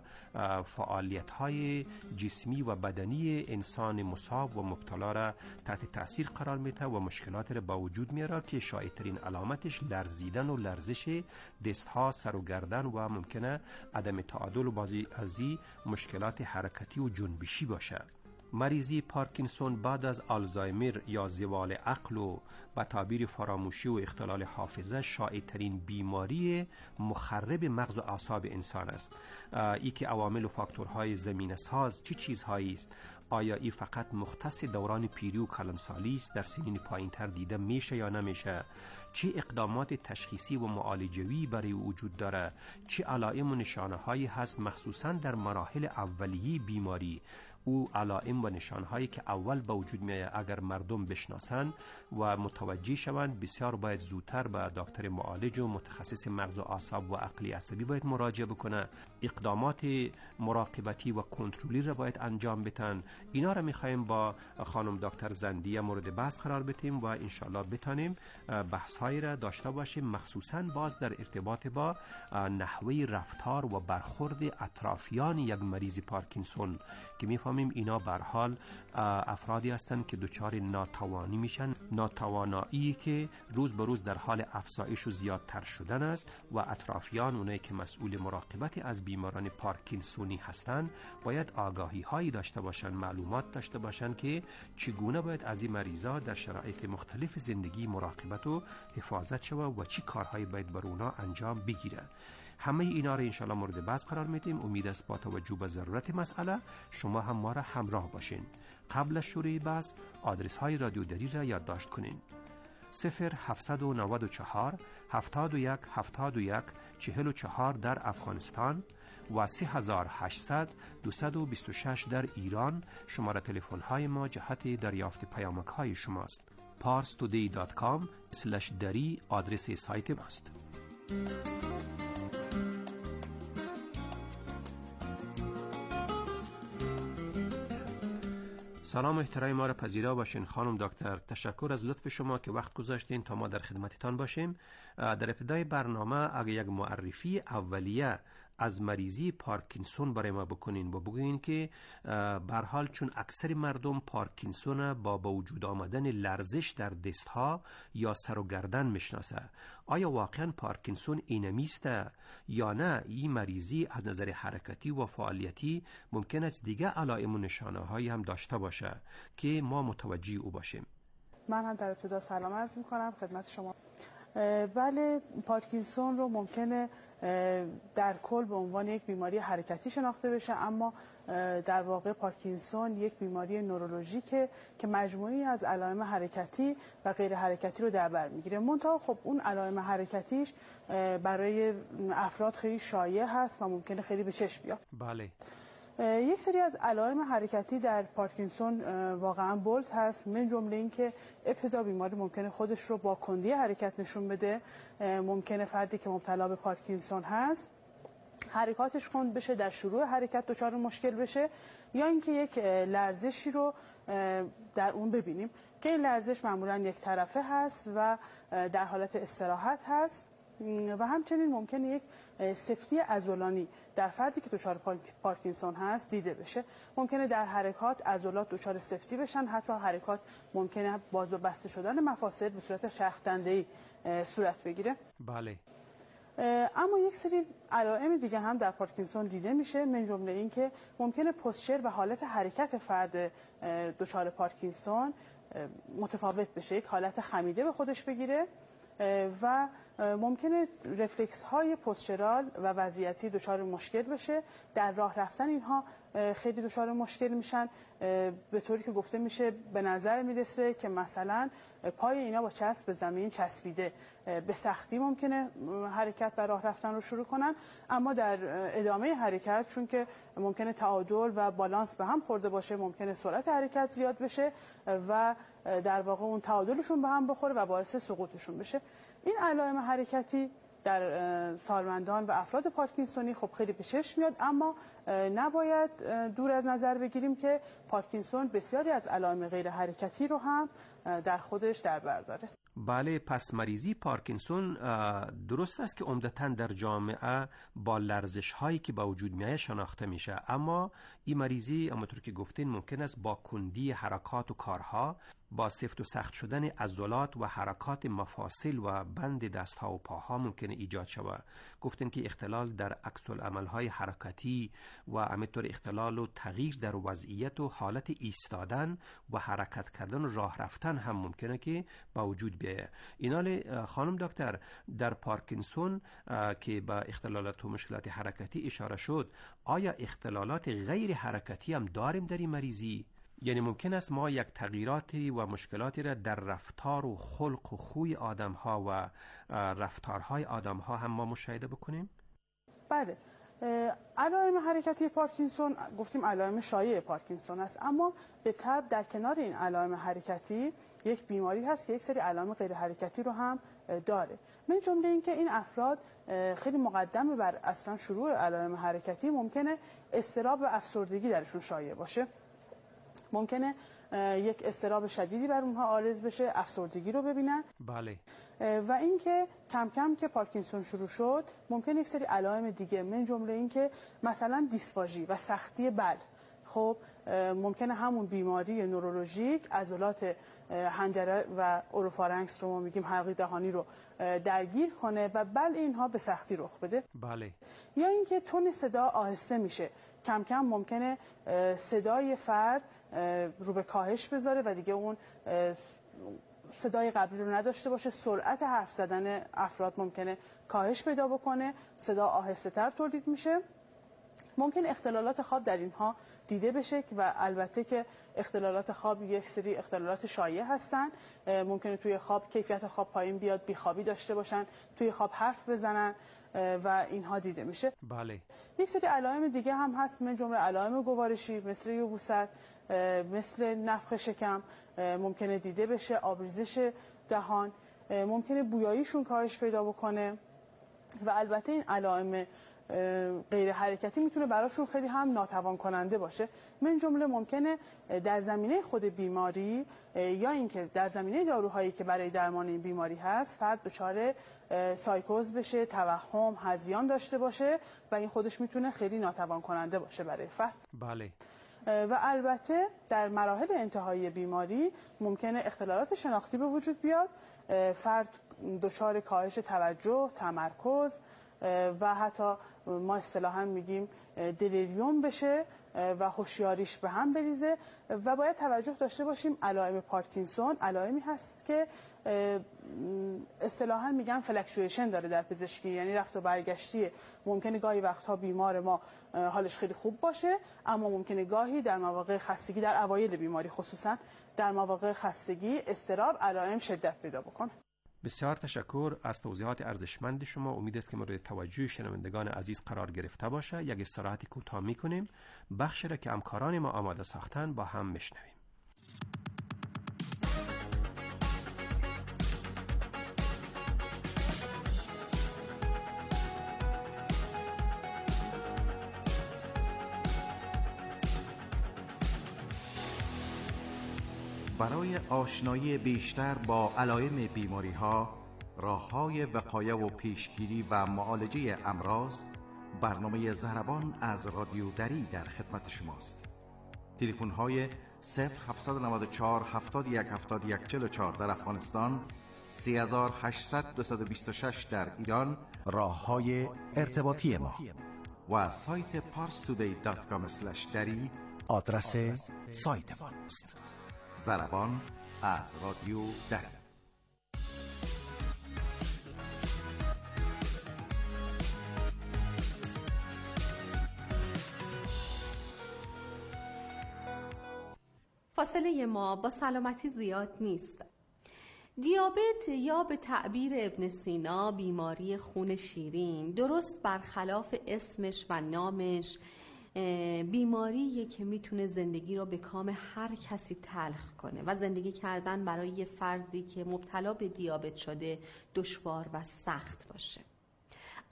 فعالیت های جسمی و بدنی انسان مصاب و مبتلا را تحت تاثیر قرار میده و مشکلات را با وجود میاره که شایع ترین علامتش لرزیدن و لرزش دست ها، سر و گردن و ممکنه عدم تعادل و بعضی از این مشکلات حرکتی و جنبشی باشه. مریضی پارکینسون بعد از آلزایمر یا زوال عقل و به تعبیر فراموشی و اختلال حافظه شایع ترین بیماری مخرب مغز و اعصاب انسان است. ای که عوامل و فاکتورهای زمینه ساز چه چیزهایی است؟ آیا ای فقط مختص دوران پیری و کلانسالی است، در سنین پایین‌تر دیده میشه یا نمیشه؟ چه اقدامات تشخیصی و معالجوی برای وجود داره؟ چه علائم و نشانه هایی هست مخصوصا در مراحل اولیه بیماری؟ او علائم و نشانهایی که اول به وجود میاد اگر مردم بشناسن و متوجه شوند، بسیار باید زودتر به دکتر معالج و متخصص مغز و اعصاب و عقلی عصبی باید مراجعه بکنه. اقدامات مراقبتی و کنترلی را باید انجام بدن. اینا را میخوایم با خانم دکتر زندیه مورد بحث قرار بدیم و انشالله بتانیم بحث‌هایی را داشته باشیم، مخصوصا باز در ارتباط با نحوه رفتار و برخورد اطرافیان یک مریض پارکینسون که میفهمیم اینا به هر حال افرادی هستند که دچار ناتوانی میشن، ناتوانایی که روز به روز در حال افزایش و زیادتر شدن است و اطرافیان اونایی که مسئول مراقبت از بیماران پارکینسونی هستند باید آگاهی هایی داشته باشن، معلومات داشته باشن که چگونه باید از این مریضا در شرایط مختلف زندگی مراقبت و حفاظت شود و چی کارهایی باید بر اونا انجام بگیره. همه اینا را انشالله مورد بحث قرار میدیم. امید است با توجه به ضرورت مسئله شما هم ما را همراه باشین. قبل از شروع بحث آدرس های رادیو دری را یادداشت کنین: صفر هفتصد و نود و چهار هفتاد و یک هفتاد و یک چهل و چهار در افغانستان و سه هزار و هشتصد دویست و بیست و شش در ایران. شماره تلفن های ما جهت دریافت پیامک های شماست. پارس تودی دات کام اسلش دری آدرس سایت ماست. سلام احترام ما را پذیرا باشین خانم دکتر. تشکر از لطف شما که وقت گذاشتین تا ما در خدمتتان باشیم. در ابتدای برنامه اگه یک معرفی اولیه از مریضی پارکینسون برای ما بکنین و بگوین که به هر حال چون اکثر مردم پارکینسون با با وجود آمدن لرزش در دستها یا سر و گردن میشناسه، آیا واقعا پارکینسون اینمیسته یا نه این مریضی از نظر حرکتی و فعالیتی ممکن است دیگه علائم و نشانه هایی هم داشته باشه که ما متوجه او باشیم؟ من هم در ابتدا سلام عرض میکنم خدمت شما. بله، پارکینسون رو ممکنه در کل به عنوان یک بیماری حرکتی شناخته بشه، اما در واقع پارکینسون یک بیماری نورولوژیکه که مجموعی از علائم حرکتی و غیر حرکتی رو در بر میگیره. منتها خب اون علائم حرکتیش برای افراد خیلی شایع هست و ممکنه خیلی به چشم بیاد. بله. یک سری از علائم حرکتی در پارکینسون واقعا بولد هست، من جمله این که ابتدا بیماری ممکنه خودش رو با کندی حرکت نشون بده. ممکنه فردی که مبتلا به پارکینسون هست حرکاتش کند بشه، در شروع حرکت دچار مشکل بشه، یا اینکه یک لرزشی رو در اون ببینیم که این لرزش معمولا یک طرفه هست و در حالت استراحت هست و همچنین ممکنه یک سفتی عضلانی در فردی که دچار پارکینسون هست دیده بشه. ممکنه در حرکات عضلات دچار سفتی بشن، حتی حرکات ممکنه باز و بسته شدن مفاصل به صورت چرخ‌دنده‌ای صورت بگیره. بله. اما یک سری علائم دیگه هم در پارکینسون دیده میشه، من جمله این که ممکنه پوزچر و حالت حرکت فرد دچار پارکینسون متفاوت بشه، یک حالت خمیده به خودش بگیره و ممکنه رفلکس های پوزچرال و وضعیتی دچار مشکل بشه. در راه رفتن اینها خیلی دچار مشکل میشن، به طوری که گفته میشه به نظر میرسه که مثلا پای اینا با چسب به زمین چسبیده، به سختی ممکنه حرکت و راه رفتن رو شروع کنن، اما در ادامه حرکت چون که ممکنه تعادل و بالانس به هم خورده باشه ممکنه سرعت حرکت زیاد بشه و در واقع اون تعادلشون به هم بخوره و باعث سقوطشون بشه. این علائم حرکتی در سالمندان و افراد پارکینسونی خب خیلی به چشم میاد، اما نباید دور از نظر بگیریم که پارکینسون بسیاری از علائم غیر حرکتی رو هم در خودش در بر داره. بله، پس مریضی پارکینسون درست است که عمدتاً در جامعه با لرزش هایی که با وجود میاد شناخته میشه، اما این مریضی همونطور که گفتین ممکن است با کندی حرکات و کارها، با سفت و سخت شدن عضلات و حرکات مفاصل و بند دستها و پاها ممکنه ایجاد شود. گفتن که اختلال در عکس العمل‌های حرکتی و همینطور اختلال و تغییر در وضعیت و حالت ایستادن و حرکت کردن و راه رفتن هم ممکنه که با وجود بیاید. اینال خانم دکتر، در پارکینسون که با اختلالات و مشکلات حرکتی اشاره شد، آیا اختلالات غیر حرکتی هم داریم در این مریضی؟ یعنی ممکن است ما یک تغییراتی و مشکلاتی را در رفتار و خلق و خوی آدم‌ها و رفتارهای آدم‌ها هم ما مشاهده بکنیم؟ بله، علائم حرکتی پارکینسون گفتیم علائم شایع پارکینسون است، اما به طبع در کنار این علائم حرکتی یک بیماری هست که یک سری علائم غیر حرکتی رو هم داره. من جمله این که این افراد خیلی مقدمه بر اصلا شروع علائم حرکتی، ممکنه اضطراب و افسردگی درشون شایع باشه، ممکنه یک اضطراب شدیدی بر اونها عارض بشه، افسردگی رو ببینن. بله. و اینکه کم کم که پارکینسون شروع شد ممکنه یک سری علائم دیگه، من جمله این که مثلا دیسفاژی و سختی بل، خب ممکنه همون بیماری نورولوژیک عضلات حنجره و اوروفارنکس رو ما میگیم حلقه دهانی رو درگیر کنه و بل اینها به سختی رخ بده. بله. یا اینکه تون صدا آهسته میشه، کم کم ممکنه صدای فرد رو به کاهش بذاره و دیگه اون صدای قبلی رو نداشته باشه، سرعت حرف زدن افراد ممکنه کاهش پیدا بکنه، صدا آهسته تر تولید میشه. ممکن اختلالات خواب در اینها دیده بشه و البته که اختلالات خواب یک سری اختلالات شایع هستن، ممکنه توی خواب کیفیت خواب پایین بیاد، بیخوابی داشته باشن، توی خواب حرف بزنن و اینها دیده میشه. بله. یک سری علائم دیگه هم هست، من جمله علائم گوارشی مثل یبوست، مثل نفخ شکم ممکنه دیده بشه، آبریزش دهان، ممکنه بویاییشون کاهش پیدا بکنه و البته این علائم غیر حرکتی میتونه براشون خیلی هم ناتوان کننده باشه. من جمله ممکنه در زمینه خود بیماری یا اینکه در زمینه داروهایی که برای درمان این بیماری هست فرد دچار سایکوز بشه، توهم، هذیان داشته باشه و این خودش میتونه خیلی ناتوان کننده باشه برای فرد. بله. و البته در مراحل انتهایی بیماری ممکنه اختلالات شناختی به وجود بیاد، فرد دچار کاهش توجه، تمرکز و حتی ما اصطلاحاً میگیم دلیریوم بشه و هوشیاریش به هم بریزه. و باید توجه داشته باشیم علائم پارکینسون علائمی هست که اصطلاحاً میگن فلکچویشن داره در پزشکی، یعنی رفت و برگشتیه. ممکنه گاهی وقتها بیمار ما حالش خیلی خوب باشه، اما ممکنه گاهی در مواقع خستگی، در اوایل بیماری خصوصاً در مواقع خستگی، اضطراب، علائم شدت پیدا بکنه. بسیار تشکر از توضیحات ارزشمند شما. امید است که مورد توجه شنوندگان عزیز قرار گرفته باشه. یک استراحت کوتاه می‌کنیم، بخشی را که همکاران ما آماده ساختن با هم میشنویم. برای آشنایی بیشتر با علائم بیماری‌ها، راه‌های وقایع و پیشگیری و معالجه امراض، برنامه ضربان از رادیو دری در خدمت شماست. تلفن‌های صفر هفت نه چهار هفتاد و یک هفتاد و یک چهل و چهار در افغانستان، سه هشت صفر دو دو شش در ایران، راه‌های ارتباطی ما و سایت پارس تودی دات کام اسلش دری آدرس سایت ماست. ضربان از رادیو دری. فاصله ما با سلامتی زیاد نیست. دیابت یا به تعبیر ابن سینا بیماری خون شیرین، درست برخلاف اسمش و نامش، بیماریه که میتونه زندگی رو به کام هر کسی تلخ کنه و زندگی کردن برای یه فردی که مبتلا به دیابت شده دشوار و سخت باشه.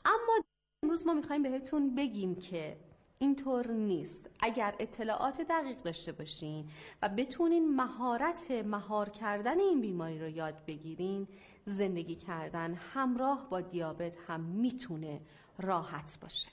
اما امروز ما میخوایم بهتون بگیم که اینطور نیست. اگر اطلاعات دقیق داشته باشین و بتونین مهارت مهار کردن این بیماری رو یاد بگیرین، زندگی کردن همراه با دیابت هم میتونه راحت باشه.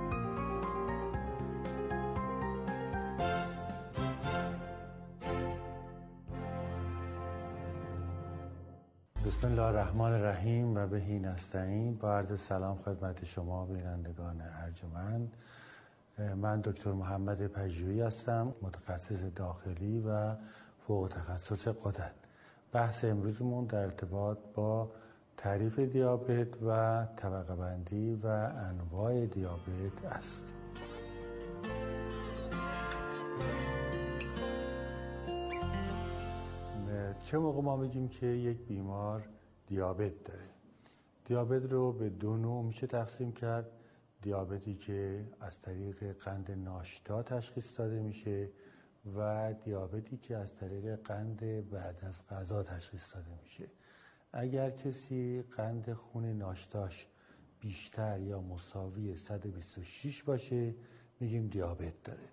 بسم الله الرحمن الرحیم و بهی نستعین. با عرض سلام خدمت شما بینندگان ارجمند. من دکتر محمد پژوهی هستم، متخصص داخلی و فوق تخصص غدد. بحث امروزمون در ارتباط با تعریف دیابت و طبقه بندی و انواع دیابت است. چه موقع ما میگیم که یک بیمار دیابت داره؟ دیابت رو به دو نوع میشه تقسیم کرد. دیابتی که از طریق قند ناشتا تشخیص داده میشه و دیابتی که از طریق قند بعد از غذا تشخیص داده میشه. اگر کسی قند خون ناشتاش بیشتر یا مساوی صد و بیست و شش باشه میگیم دیابت داره.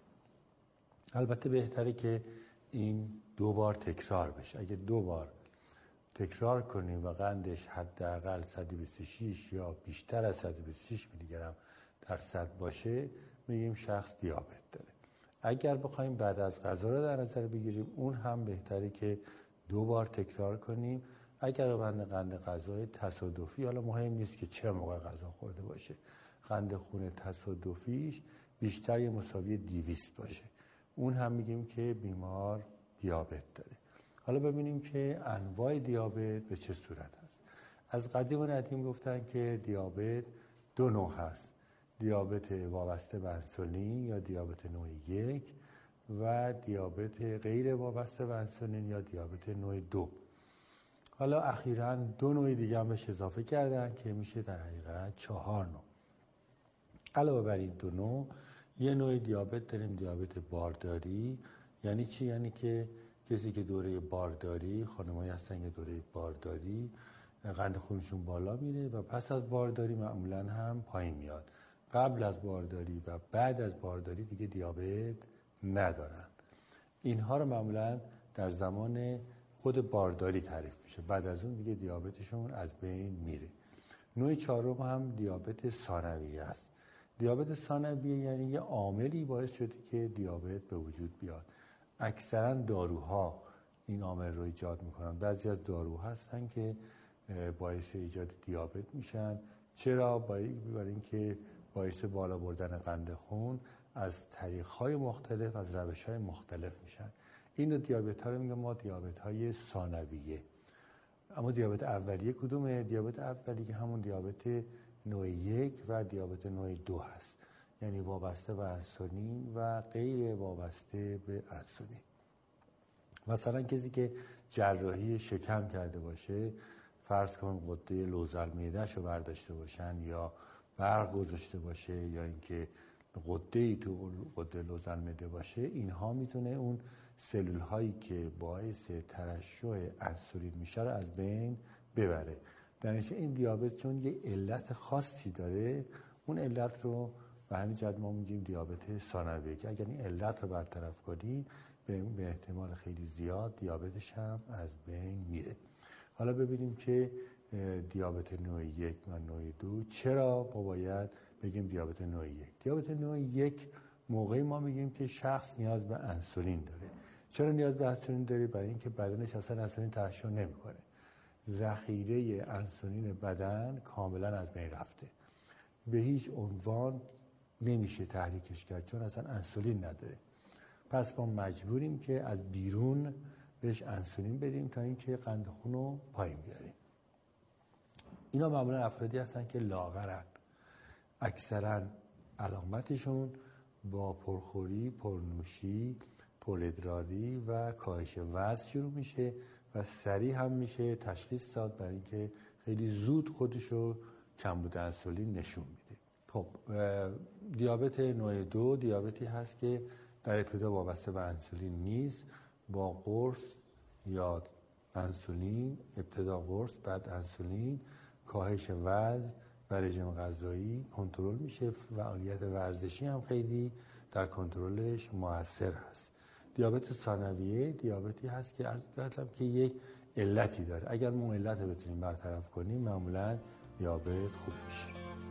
البته بهتره که این دو بار تکرار بشه. اگه دو بار تکرار کنیم و قندش حداقل صد و بیست و شش یا بیشتر از صد و بیست و شش میلی گرم درصد باشه میگیم شخص دیابت داره. اگر بخوایم بعد از غذا رو در نظر بگیریم، اون هم بهتره که دو بار تکرار کنیم. اگر روند قند غذای تصادفی، حالا مهم نیست که چه موقع غذا خورده باشه، قند خون تصادفیش بیشتر یا مساوی دویست باشه، اون هم میگیم که بیمار دیابت داره. حالا ببینیم که انواع دیابت به چه صورت هست. از قدیم و ندیم گفتن که دیابت دو نوع هست: دیابت وابسته به انسولین یا دیابت نوع یک و دیابت غیر وابسته به انسولین یا دیابت نوع دو. حالا اخیراً دو نوع دیگه هم بهش اضافه کردن که میشه در حقیقت چهار نوع. علاوه بر این دو نوع، یه نوع دیابت داریم دیابت بارداری. یعنی چی؟ یعنی که کسی که دوره بارداری، خانمایی هستن که دوره بارداری قند خونشون بالا میره و پس از بارداری معمولاً هم پایین میاد. قبل از بارداری و بعد از بارداری دیگه دیابت ندارن. اینها رو معمولاً در زمان خود بارداری تعریف میشه، بعد از اون دیگه دیابتشون از بین میره. نوع چهارم هم دیابت ثانویه است. دیابت ثانویه یعنی یه عاملی باعث شده که دیابت به وجود بیاد. اکثرا داروها این عامل رو ایجاد میکنن. بعضی از داروها هستن که باعث ایجاد دیابت میشن. چرا؟ برای اینکه باعث بالا بردن قند خون از طریق‌های مختلف، از روش‌های مختلف میشن. این دو دیابت ها رو میگم ما دیابت های ثانویه. اما دیابت اولیه کدومه؟ دیابت اولیه همون دیابت نوع یک و دیابت نوع دو هست، یعنی وابسته به انسولین و غیر وابسته به انسولین. مثلا کسی که جراحی شکم کرده باشه، فرض کن غده لوزالمیده‌اش رو برداشته باشن یا برق گذاشته باشه یا اینکه غده‌ای تو غده لوزالمیده باشه، اینها میتونه اون سلول هایی که باعث ترشح انسولین میشه رو از بین ببره. در نتیجه این دیابت چون یه علت خاصی داره، اون علت رو به همین جهت ما میگیم دیابت ثانویه که اگر این علت رو برطرف کنی به احتمال خیلی زیاد دیابتش هم از بین میره. حالا ببینیم که دیابت نوع یک و نوع دو چرا ما باید بگیم دیابت نوع یک. دیابت نوع یک موقعی ما میگیم که شخص نیاز به انسولین داره. چرا نیاز به انسولین داره؟ برای اینکه بدنش اصلا انسولین ترشح نمیکنه. ذخیره انسولین بدن کاملا از بین رفته. به هیچ عنوان نمیشه تحریکش کرد چون اصلا انسولین نداره. پس ما مجبوریم که از بیرون بهش انسولین بدیم تا اینکه قند خون رو پایین بیاریم. اینا معمولا افرادی هستن که لاغرن. اکثرا علامتشون با پرخوری، پرنوشی، پرادراری و کاهش وزن شروع میشه و سریع هم میشه تشخیص داد برای اینکه خیلی زود خودشو کمبود انسولین نشون میده. خب دیابت نوع دو دیابتی هست که در ابتدا وابسته به انسولین نیست، با قرص یا انسولین، ابتدا قرص بعد انسولین، کاهش وزن و رژیم غذایی کنترل میشه. فعالیت ورزشی هم خیلی در کنترلش موثر هست. دیابت ثانویه دیابتی هست که عرض کردم که یک علتی داره. اگر ما علت رو بتونیم برطرف کنیم معمولا دیابت خوب میشه.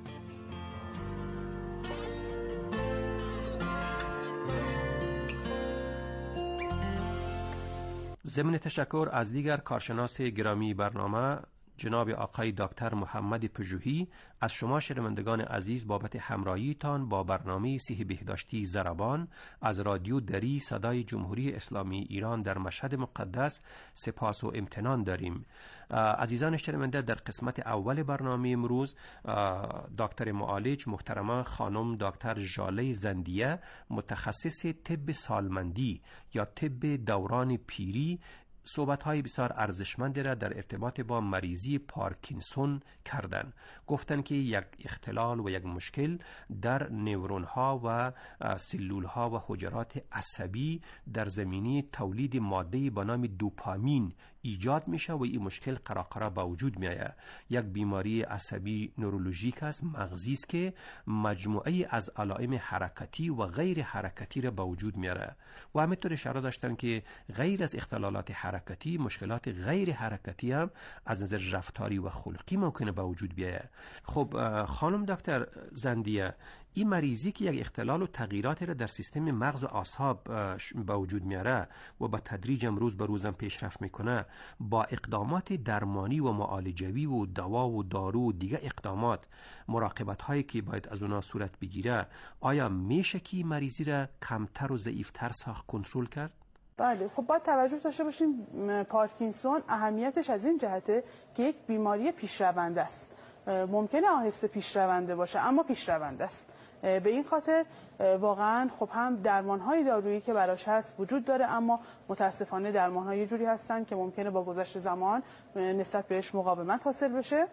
ضمن تشکر از دیگر کارشناس گرامی برنامه جناب آقای دکتر محمد پژوهی از شما شنوندگان عزیز بابت همراهیتان با برنامه صحت بهداشتی ضربان از رادیو دری صدای جمهوری اسلامی ایران در مشهد مقدس سپاس و امتنان داریم. عزیزان شنونده، در قسمت اول برنامه امروز دکتر معالج محترمه خانم دکتر ژاله زندیه متخصص طب سالمندی یا طب دوران پیری صحبت‌های بسیار ارزشمندی را در ارتباط با مریضی پارکینسون کردند. گفتند که یک اختلال و یک مشکل در نورون‌ها و سلول‌ها و حجرات عصبی در زمینه تولید ماده به نام دوپامین ایجاد میشه و این مشکل قراقرا با وجود میآید. یک بیماری عصبی نورولوژیک است، مغزی است که مجموعه از علائم حرکتی و غیر حرکتی را با وجود میاره و همینطور اشاره داشتن که غیر از اختلالات حرکتی مشکلات غیر حرکتی هم از نظر رفتاری و خلقی ممکنه با وجود بیاید. خب خانم دکتر زندیه، این مریضی که یک اختلال و تغییراتی را در سیستم مغز و اعصاب با وجود میاره و با تدریج روز به روز پیشرفت میکنه، با اقدامات درمانی و معالجوی و دوا و دارو و دیگه اقدامات، مراقبت هایی که باید از اونا صورت بگیره، آیا میشه که مریضی را کمتر و ضعیفتر ساخت، کنترل کرد؟ بله، خب باید توجه داشته باشیم پارکینسون اهمیتش از این جهته که یک بیماری پیشرونده است. ممکنه آهسته پیشرونده باشه اما پیشرونده است. به این خاطر واقعا خب هم درمان‌های دارویی که براش هست وجود داره، اما متاسفانه درمان‌ها یه جوری هستن که ممکنه با گذشت زمان نسبت بهش مقاومت حاصل بشه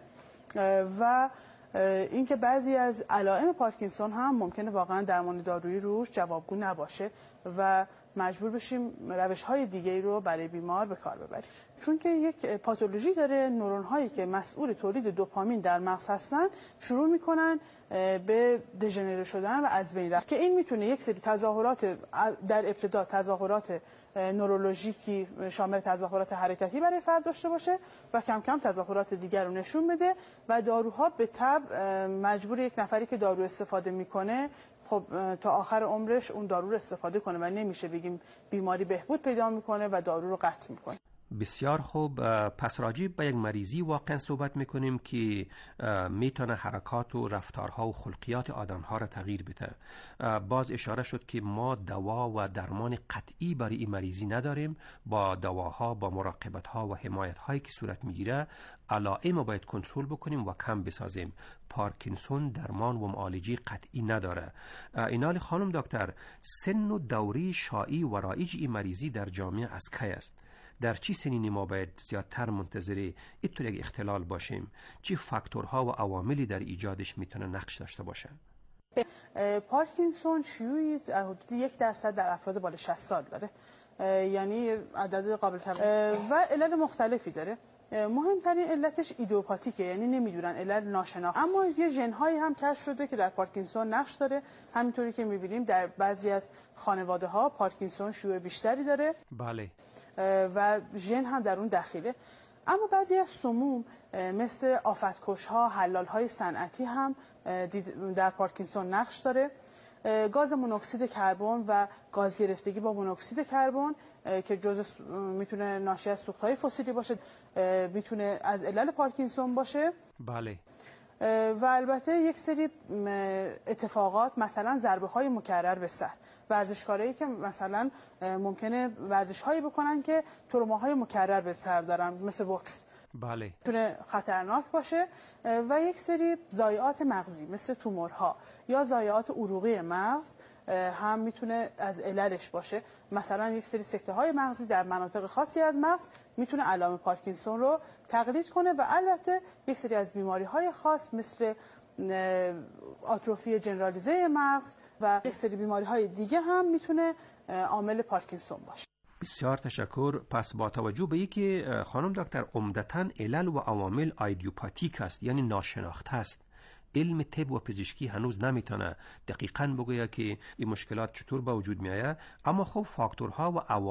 و اینکه بعضی از علائم پارکینسون هم ممکنه واقعا درمان دارویی روش جوابگو نباشه و مجبور بشیم روش‌های دیگه‌ای رو برای بیمار به کار ببریم. چون که یک پاتولوژی داره، نورون‌هایی که مسئول تولید دوپامین در مغز هستن شروع می‌کنن به دژنره شدن و از بین رفتن که این میتونه یک سری تظاهرات در ابتدا تظاهرات نورولوژیکی شامل تظاهرات حرکتی برای فرد داشته باشه و کم کم تظاهرات دیگر رو نشون بده و داروها به تبع مجبور یک نفری که دارو استفاده میکنه خب تا آخر عمرش اون دارو رو استفاده کنه و نمیشه بگیم بیماری بهبود پیدا میکنه و دارو رو قطع میکنه. بسیار خوب. پس راجع به یک مریضی واقعا صحبت میکنیم که میتونه حرکات و رفتارها و خلقیات آدمها را تغییر بده. باز اشاره شد که ما دوا و درمان قطعی برای این مریضی نداریم. با دواها، با مراقبتها و حمایتهایی که صورت میگیره علائم رو باید کنترل بکنیم و کم بسازیم. پارکینسون درمان و معالجه قطعی نداره. اینال خانم دکتر، سن و دوره شایع و رایج این مریضی در جامعه از کی است؟ در چی سنینی ما باید زیادتر منتظر اینطور یک اختلال باشیم؟ چی فاکتورها و عواملی در ایجادش میتونه نقش داشته باشه؟ پارکینسون شیوعی حدود یک درصد در افراد بالای شصت سال داره، یعنی عدد قابل توجه و علل مختلفی داره. مهمترین علتش ایدیوپاتیکه، یعنی نمیدونن علت ناشناخته، اما یه ژن‌هایی هم کشف شده که در پارکینسون نقش داره. همینطوری که می‌بینیم در بعضی از خانواده‌ها پارکینسون شیوع بیشتری داره. بله. و ژن هم در اون دخیله. اما بعضی از سموم مثل آفتکش‌ها، حلال‌های صنعتی هم در پارکینسون نقش داره. گاز مونوکسید کربن و گاز گرفتگی با مونوکسید کربن که جزء میتونه ناشی از سوخت‌های فسیلی باشه، میتونه از علل پارکینسون باشه. بله. و البته یک سری اتفاقات، مثلا ضربه‌های مکرر به سر، ورزشکارایی که مثلا ممکنه ورزش‌هایی بکنن که تروماهای مکرر به سر دارن مثل بوکس، بله، میتونه خطرناک باشه. و یک سری ضایعات مغزی مثل تومورها یا ضایعات عروقی مغز هم میتونه از عللش باشه. مثلا یک سری سکته‌های مغزی در مناطق خاصی از مغز میتونه علائم پارکینسون رو تقلید کنه و البته یک سری از بیماری‌های خاص مثل آتروفی جنرالیزه مغز و یک سری بیماری‌های دیگه هم میتونه عامل پارکینسون باشه. بسیار تشکر. پس با توجه به اینکه خانم دکتر عمدتاً علل و عوامل ایدیوپاتیک است، یعنی ناشناخته است، علم طب و پزشکی هنوز نمیتونه دقیقاً بگویه که این مشکلات چطور به وجود میآید، اما خب فاکتورها و